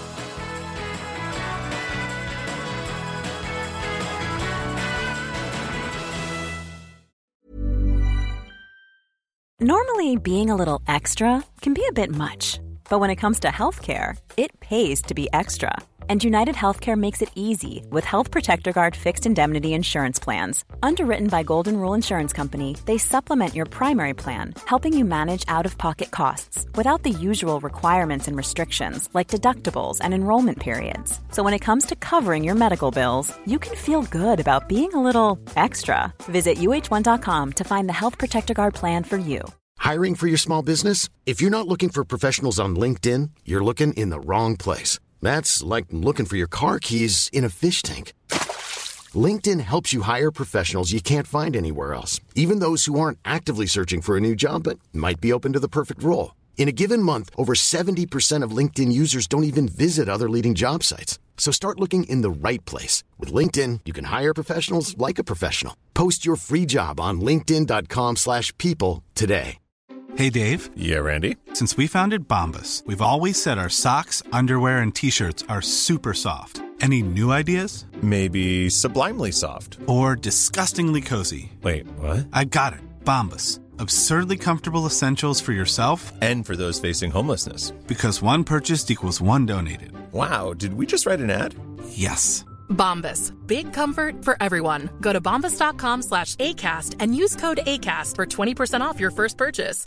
Normally, being a little extra can be a bit much, but when it comes to healthcare, it pays to be extra. And United Healthcare makes it easy with Health Protector Guard fixed indemnity insurance plans. Underwritten by Golden Rule Insurance Company, they supplement your primary plan, helping you manage out-of-pocket costs without the usual requirements and restrictions like deductibles and enrollment periods. So when it comes to covering your medical bills, you can feel good about being a little extra. Visit uh1.com to find the Health Protector Guard plan for you. Hiring for your small business? If you're not looking for professionals on LinkedIn, you're looking in the wrong place. That's like looking for your car keys in a fish tank. LinkedIn helps you hire professionals you can't find anywhere else, even those who aren't actively searching for a new job but might be open to the perfect role. In a given month, over 70% of LinkedIn users don't even visit other leading job sites. So start looking in the right place. With LinkedIn, you can hire professionals like a professional. Post your free job on linkedin.com/people today. Hey, Dave. Yeah, Randy. Since we founded Bombas, we've always said our socks, underwear, and T-shirts are super soft. Any new ideas? Maybe sublimely soft. Or disgustingly cozy. Wait, what? I got it. Bombas. Absurdly comfortable essentials for yourself and for those facing homelessness. Because one purchased equals one donated. Wow, did we just write an ad? Yes. Bombas. Big comfort for everyone. Go to bombas.com/ACAST and use code ACAST for 20% off your first purchase.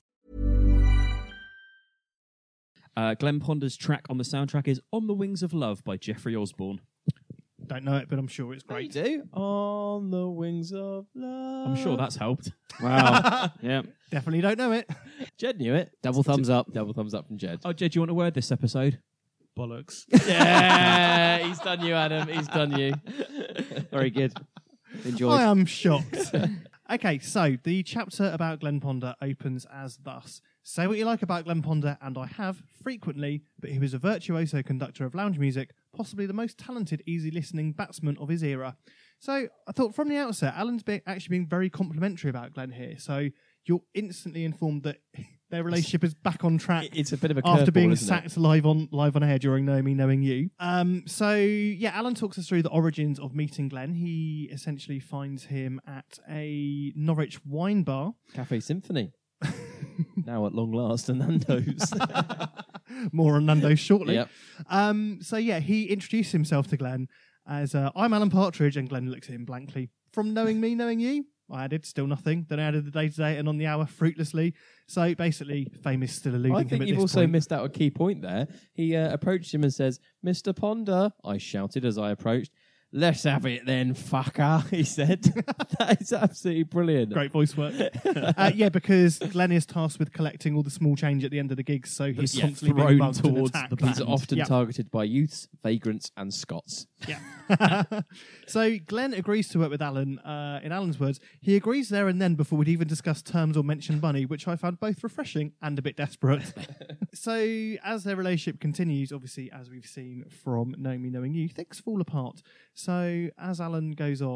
Glenn Ponder's track on the soundtrack is On the Wings of Love by Jeffrey Osborne. Don't know it, but I'm sure it's great. You do? On the Wings of Love. I'm sure that's helped. Wow. Yeah. Definitely don't know it. Jed knew it. Double thumbs up. Double thumbs up from Jed. Oh, Jed, do you want a word this episode? Bollocks. Yeah, he's done you, Adam. He's done you. Very good. Enjoy. I am shocked. Okay, so the chapter about Glenn Ponder opens as thus. Say what you like about Glenn Ponder, and I have, frequently, but he was a virtuoso conductor of lounge music, possibly the most talented, easy-listening batsman of his era. So I thought from the outset, Alan's actually being very complimentary about Glenn here, so you're instantly informed that their relationship is back on track. It's a bit of a after curveball, being isn't sacked live on air during Know Me Knowing You. So yeah, Alan talks us through the origins of meeting Glenn. He essentially finds him at a Norwich wine bar, Cafe Symphony. Now at long last, a Nando's. More on Nando's shortly. Yep. So yeah, he introduced himself to Glenn as I'm Alan Partridge, and Glenn looks at him blankly. From Knowing Me Knowing You, I added still nothing. Then I added the day-to-day and on the hour fruitlessly. So basically, fame is still eluding I him think at you've this also point. missed out a key point there. He approached him and says, "Mr. Ponder," I shouted as I approached. "Let's have it then, fucker," he said. That is absolutely brilliant. Great voice work. Yeah, because Glenn is tasked with collecting all the small change at the end of the gigs, so he's constantly being thrown bugged and towards attacked. the band. He's often Yeah. targeted by youths, vagrants, and Scots. Yeah. So Glenn agrees to work with Alan. In Alan's words, he agrees there and then before we'd even discuss terms or mention money, which I found both refreshing and a bit desperate. So as their relationship continues, obviously, as we've seen from Knowing Me Knowing You, things fall apart. So as Alan goes on,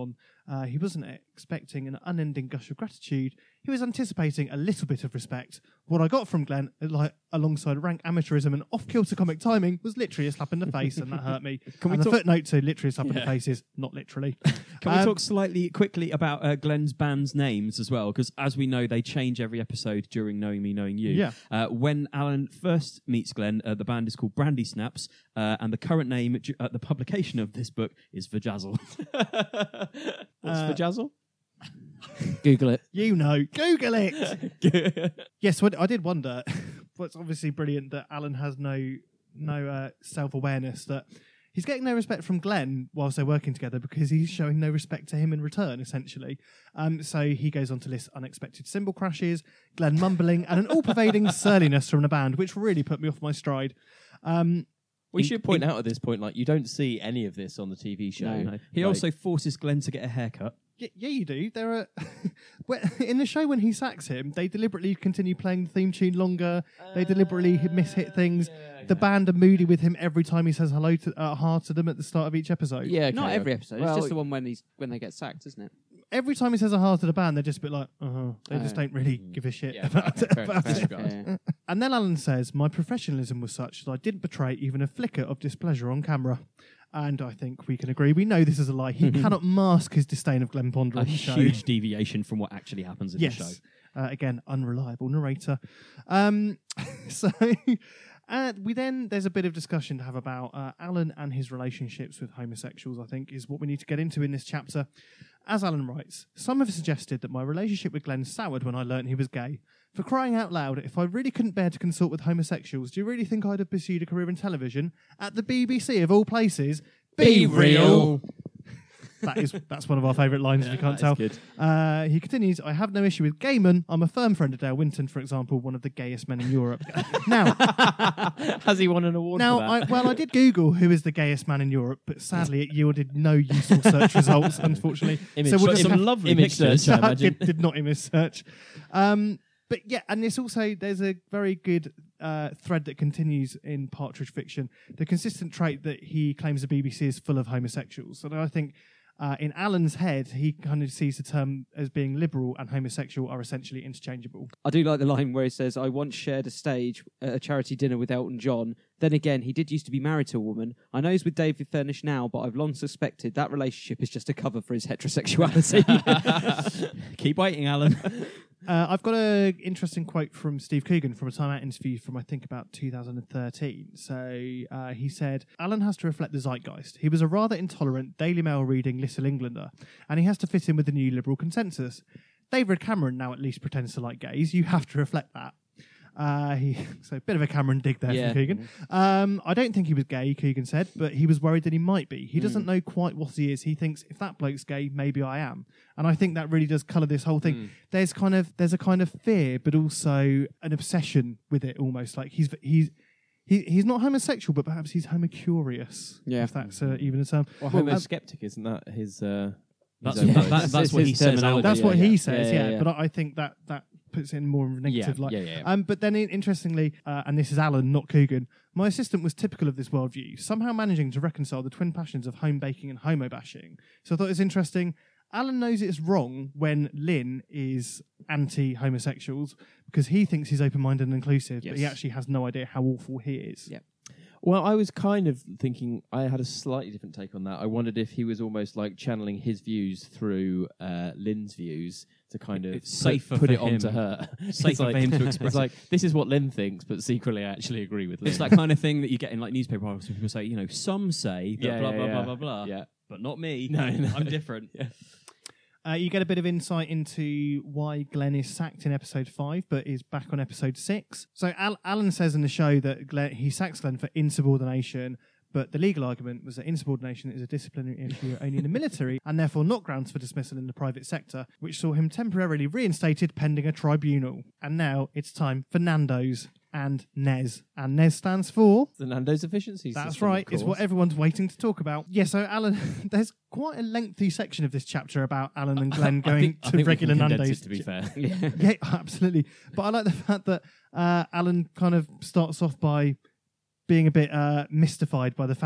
He wasn't expecting an unending gush of gratitude. He was anticipating a little bit of respect. What I got from Glenn, alongside rank amateurism and off-kilter comic timing, was literally a slap in the face, and that hurt me. The footnote to literally a slap in the face is not literally. Can we talk slightly quickly about Glenn's band's names as well? Because as we know, they change every episode during Knowing Me, Knowing You. Yeah. When Alan first meets Glenn, the band is called Brandy Snaps, and the current name at the publication of this book is Vajazzle. What's Vajazzle? Google it. You know, Google it. Yes, I did wonder. What's obviously brilliant that Alan has no self-awareness that he's getting no respect from Glenn whilst they're working together because he's showing no respect to him in return, essentially. So he goes on to list unexpected cymbal crashes, Glenn mumbling, and an all-pervading surliness from the band, which really put me off my stride. We should point out at this point, you don't see any of this on the TV show. No. He also forces Glenn to get a haircut. Yeah, you do. There are in the show when he sacks him, they deliberately continue playing the theme tune longer. They deliberately miss-hit things. The band are moody with him every time he says hello to ha to them at the start of each episode. Yeah, not every episode. It's just the one when they get sacked, isn't it? Every time he says a ha to the band, they're just a bit like, They just don't really give a shit about it. Yeah. And then Alan says, my professionalism was such that I didn't betray even a flicker of displeasure on camera. And I think we can agree. We know this is a lie. He cannot mask his disdain of Glenn Ponder on the show. A huge deviation from what actually happens in the show. Again, unreliable narrator. There's a bit of discussion to have about Alan and his relationships with homosexuals, I think, is what we need to get into in this chapter. As Alan writes, some have suggested that my relationship with Glenn soured when I learnt he was gay. For crying out loud, if I really couldn't bear to consort with homosexuals, do you really think I'd have pursued a career in television? At the BBC, of all places? Be real! That's one of our favourite lines, if you can't tell. Good. He continues, I have no issue with gay men. I'm a firm friend of Dale Winton, for example, one of the gayest men in Europe. Now, has he won an award for that? I did Google who is the gayest man in Europe, but sadly it yielded no useful search results, unfortunately. Lovely image search, I imagine. Did not image search. But yeah, and there's a very good thread that continues in Partridge fiction. The consistent trait that he claims the BBC is full of homosexuals. And I think in Alan's head, he kind of sees the term as being liberal and homosexual are essentially interchangeable. I do like the line where he says, I once shared a stage at a charity dinner with Elton John. Then again, he did used to be married to a woman. I know he's with David Furnish now, but I've long suspected that relationship is just a cover for his heterosexuality. Keep waiting, Alan. I've got an interesting quote from Steve Coogan from a Time Out interview from, I think, about 2013. So he said, Alan has to reflect the zeitgeist. He was a rather intolerant Daily Mail reading Little Englander, and he has to fit in with the new liberal consensus. David Cameron now at least pretends to like gays. You have to reflect that. So a bit of a Cameron dig there from Coogan. I don't think he was gay, Coogan said, but he was worried that he might be. He doesn't know quite what he is. He thinks, if that bloke's gay, maybe I am. And I think that really does colour this whole thing. There's a kind of fear, but also an obsession with it almost. Like he's not homosexual, but perhaps he's homocurious, if that's even a term. Well, homoskeptic, isn't that his... That's what he says. That's what he says, yeah. But I think that puts it in more of a negative light. Yeah. But then, interestingly, and this is Alan, not Coogan, my assistant was typical of this worldview, somehow managing to reconcile the twin passions of home baking and homo bashing. So I thought it was interesting. Alan knows it's wrong when Lynn is anti-homosexuals because he thinks he's open-minded and inclusive, but he actually has no idea how awful he is. Yeah. Well, I was kind of thinking, I had a slightly different take on that. I wondered if he was almost like channeling his views through Lynn's views to kind of put it onto her. Safer for him to express. It's like, this is what Lynn thinks, but secretly I actually agree with Lynn. It's that kind of thing that you get in like newspaper articles. People say, some say that blah, blah, blah. Yeah. But not me. No. I'm different. Yeah. You get a bit of insight into why Glenn is sacked in episode 5, but is back on episode 6. So Alan says in the show that he sacks Glenn for insubordination, but the legal argument was that insubordination is a disciplinary issue only in the military, and therefore not grounds for dismissal in the private sector, which saw him temporarily reinstated pending a tribunal. And now it's time for Nando's and NES. And NES stands for... the Nando's Efficiency System. That's right. It's what everyone's waiting to talk about. Yeah, so Alan, there's quite a lengthy section of this chapter about Alan and Glenn going to regular Nando's. To be fair. Yeah, absolutely. But I like the fact that Alan kind of starts off by being a bit mystified by the fact that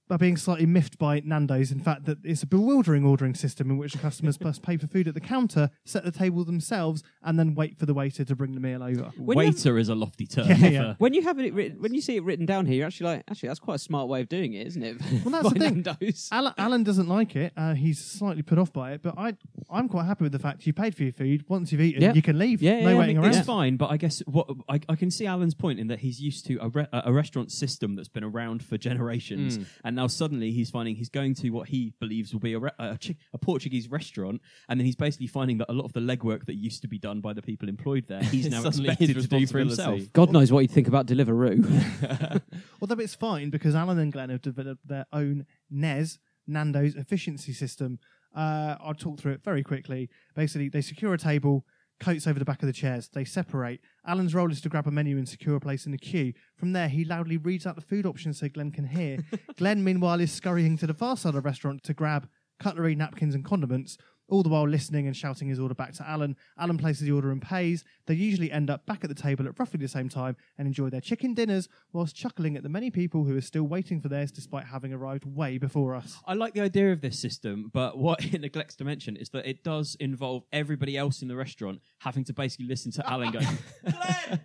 are being slightly miffed by Nando's. In fact, that it's a bewildering ordering system in which the customers must pay for food at the counter, set the table themselves, and then wait for the waiter to bring the meal over. Waiter is a lofty term. Yeah. When you have it written, when you see it written down here, you're actually like, that's quite a smart way of doing it, isn't it? Well, that's the thing. Nando's. Alan doesn't like it. He's slightly put off by it, but I'm quite happy with the fact you paid for your food. Once you've eaten, you can leave. No waiting around. It's fine, but I guess what I can see Alan's point in that he's used to a restaurant system that's been around for generations, and now suddenly he's finding he's going to what he believes will be a Portuguese restaurant, and then he's basically finding that a lot of the legwork that used to be done by the people employed there, he's now expected to do for himself. God knows what he'd think about Deliveroo. Although it's fine because Alan and Glenn have developed their own NES, Nando's efficiency system. I'll talk through it very quickly. Basically, they secure a table, coats over the back of the chairs. They separate. Alan's role is to grab a menu and secure a place in the queue. From there, he loudly reads out the food options so Glenn can hear. Glenn, meanwhile, is scurrying to the far side of the restaurant to grab cutlery, napkins and condiments, all the while listening and shouting his order back to Alan. Alan places the order and pays. They usually end up back at the table at roughly the same time and enjoy their chicken dinners whilst chuckling at the many people who are still waiting for theirs despite having arrived way before us. I like the idea of this system, but what it neglects to mention is that it does involve everybody else in the restaurant having to basically listen to Alan going, Glenn!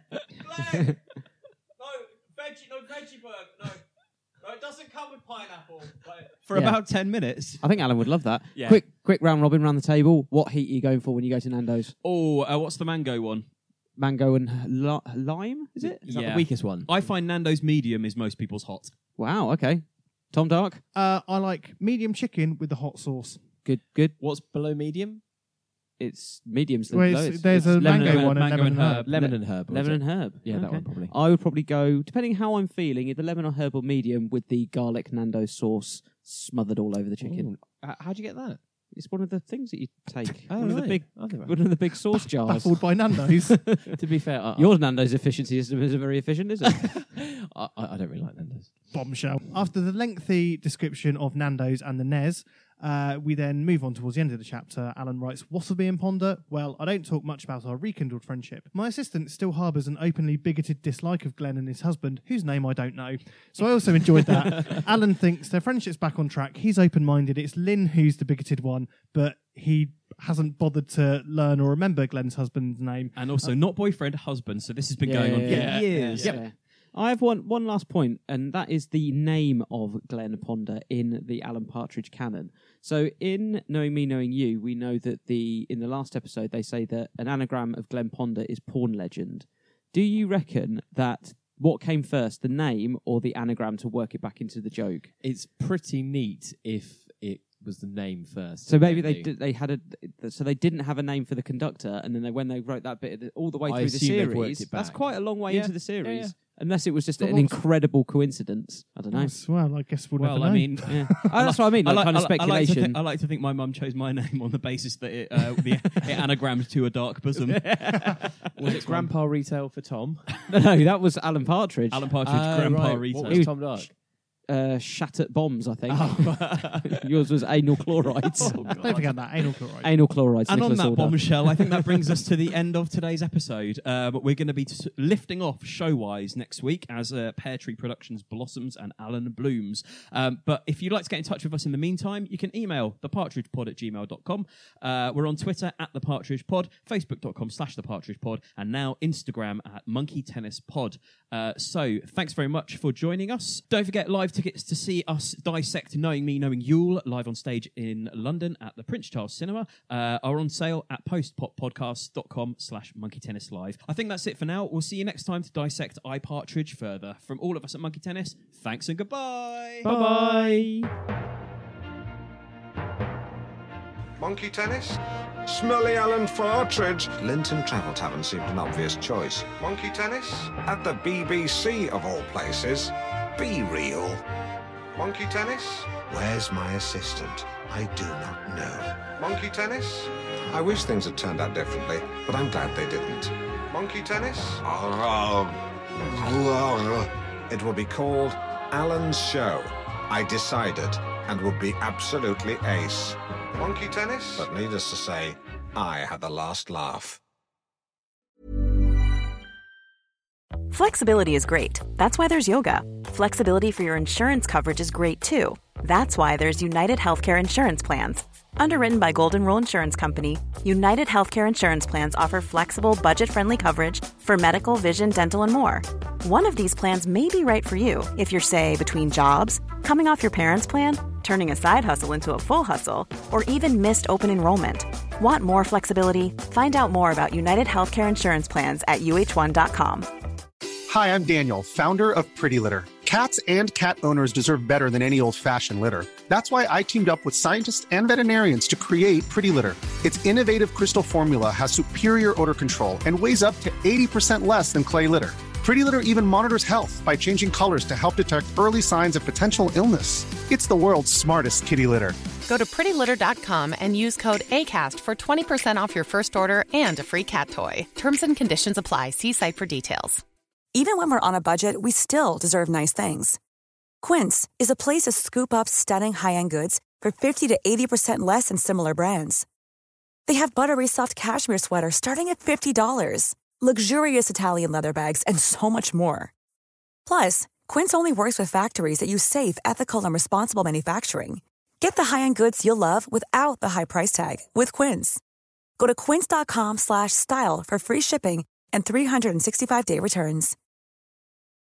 No veggie burger, no. No, it doesn't come with pineapple. For about 10 minutes. I think Alan would love that. Yeah. Quick round robin round the table. What heat are you going for when you go to Nando's? Oh, what's the mango one? Mango and lime, is it? Is that the weakest one? I find Nando's medium is most people's hot. Wow, okay. Tom Dark? I like medium chicken with the hot sauce. Good. What's below medium? It's medium. There's a mango one and lemon and herb. Lemon and herb. Lemon and herb. Yeah, that one probably. I would probably go, depending how I'm feeling, either lemon or herb or medium with the garlic Nando's sauce smothered all over the chicken. How'd you get that? It's one of the things that you take. Oh, one of the big sauce jars. Baffled by Nando's. To be fair, your Nando's efficiency system isn't very efficient, is it? I don't really like Nando's. Bombshell. After the lengthy description of Nando's and the NES, we then move on towards the end of the chapter. Alan writes, "Wasabi and Ponder? Well, I don't talk much about our rekindled friendship. My assistant still harbours an openly bigoted dislike of Glenn and his husband, whose name I don't know. So I also enjoyed that. Alan thinks their friendship's back on track. He's open-minded. It's Lynn who's the bigoted one, but he hasn't bothered to learn or remember Glenn's husband's name. And also not boyfriend, husband. So this has been going on for years. Yeah. I have one last point, and that is the name of Glenn Ponder in the Alan Partridge canon. So in Knowing Me, Knowing You, we know that in the last episode they say that an anagram of Glenn Ponder is porn legend. Do you reckon that what came first, the name or the anagram to work it back into the joke? It's pretty neat if it was the name first. So maybe they didn't have a name for the conductor, and then when they wrote that bit all the way through the series, that's quite a long way into the series. Yeah. Unless it was just an incredible coincidence. I don't know. Well, I guess we'll never know. I mean, that's what I mean. Kind of speculation. I like to think my mum chose my name on the basis that it anagrammed to a dark bosom. Was it Grandpa Retail for Tom? No, that was Alan Partridge. Alan Partridge, Grandpa Retail. What was Tom Dark? Shattered bombs, I think. Yours was anal chlorides. Don't forget that, anal chlorides. Anal chlorides. And Nicholas on that Order. bombshell, I think that brings us to the end of today's episode. But we're going to be lifting off show-wise next week as Pear Tree Productions blossoms and Alan blooms. But if you'd like to get in touch with us in the meantime, you can email thepartridgepod@gmail.com. We're on Twitter @thepartridgepod, facebook.com/thepartridgepod, and now Instagram @monkeytennispod. So thanks very much for joining us. Don't forget live tickets to see us dissect Knowing Me, Knowing Yule live on stage in London at the Prince Charles Cinema are on sale at postpoppodcast.com/monkeytennislive. I think that's it for now. We'll see you next time to dissect iPartridge further. From all of us at Monkey Tennis, thanks and goodbye. Bye-bye. Monkey Tennis? Smelly Alan Partridge. Linton Travel Tavern seemed an obvious choice. Monkey Tennis? At the BBC of all places. Be real. Monkey Tennis? Where's my assistant? I do not know. Monkey Tennis? I wish things had turned out differently, but I'm glad they didn't. Monkey Tennis? It will be called Alan's Show. I decided, and would be absolutely ace. Monkey Tennis? But needless to say, I had the last laugh. Flexibility is great. That's why there's yoga. Flexibility for your insurance coverage is great too. That's why there's United Healthcare Insurance Plans. Underwritten by Golden Rule Insurance Company, United Healthcare Insurance Plans offer flexible, budget-friendly coverage for medical, vision, dental, and more. One of these plans may be right for you if you're, say, between jobs, coming off your parents' plan, turning a side hustle into a full hustle, or even missed open enrollment. Want more flexibility? Find out more about United Healthcare Insurance Plans at uh1.com. Hi, I'm Daniel, founder of Pretty Litter. Cats and cat owners deserve better than any old-fashioned litter. That's why I teamed up with scientists and veterinarians to create Pretty Litter. Its innovative crystal formula has superior odor control and weighs up to 80% less than clay litter. Pretty Litter even monitors health by changing colors to help detect early signs of potential illness. It's the world's smartest kitty litter. Go to prettylitter.com and use code ACAST for 20% off your first order and a free cat toy. Terms and conditions apply. See site for details. Even when we're on a budget, we still deserve nice things. Quince is a place to scoop up stunning high-end goods for 50 to 80% less than similar brands. They have buttery soft cashmere sweaters starting at $50, luxurious Italian leather bags, and so much more. Plus, Quince only works with factories that use safe, ethical, and responsible manufacturing. Get the high-end goods you'll love without the high price tag with Quince. Go to quince.com/style for free shipping and 365-day returns.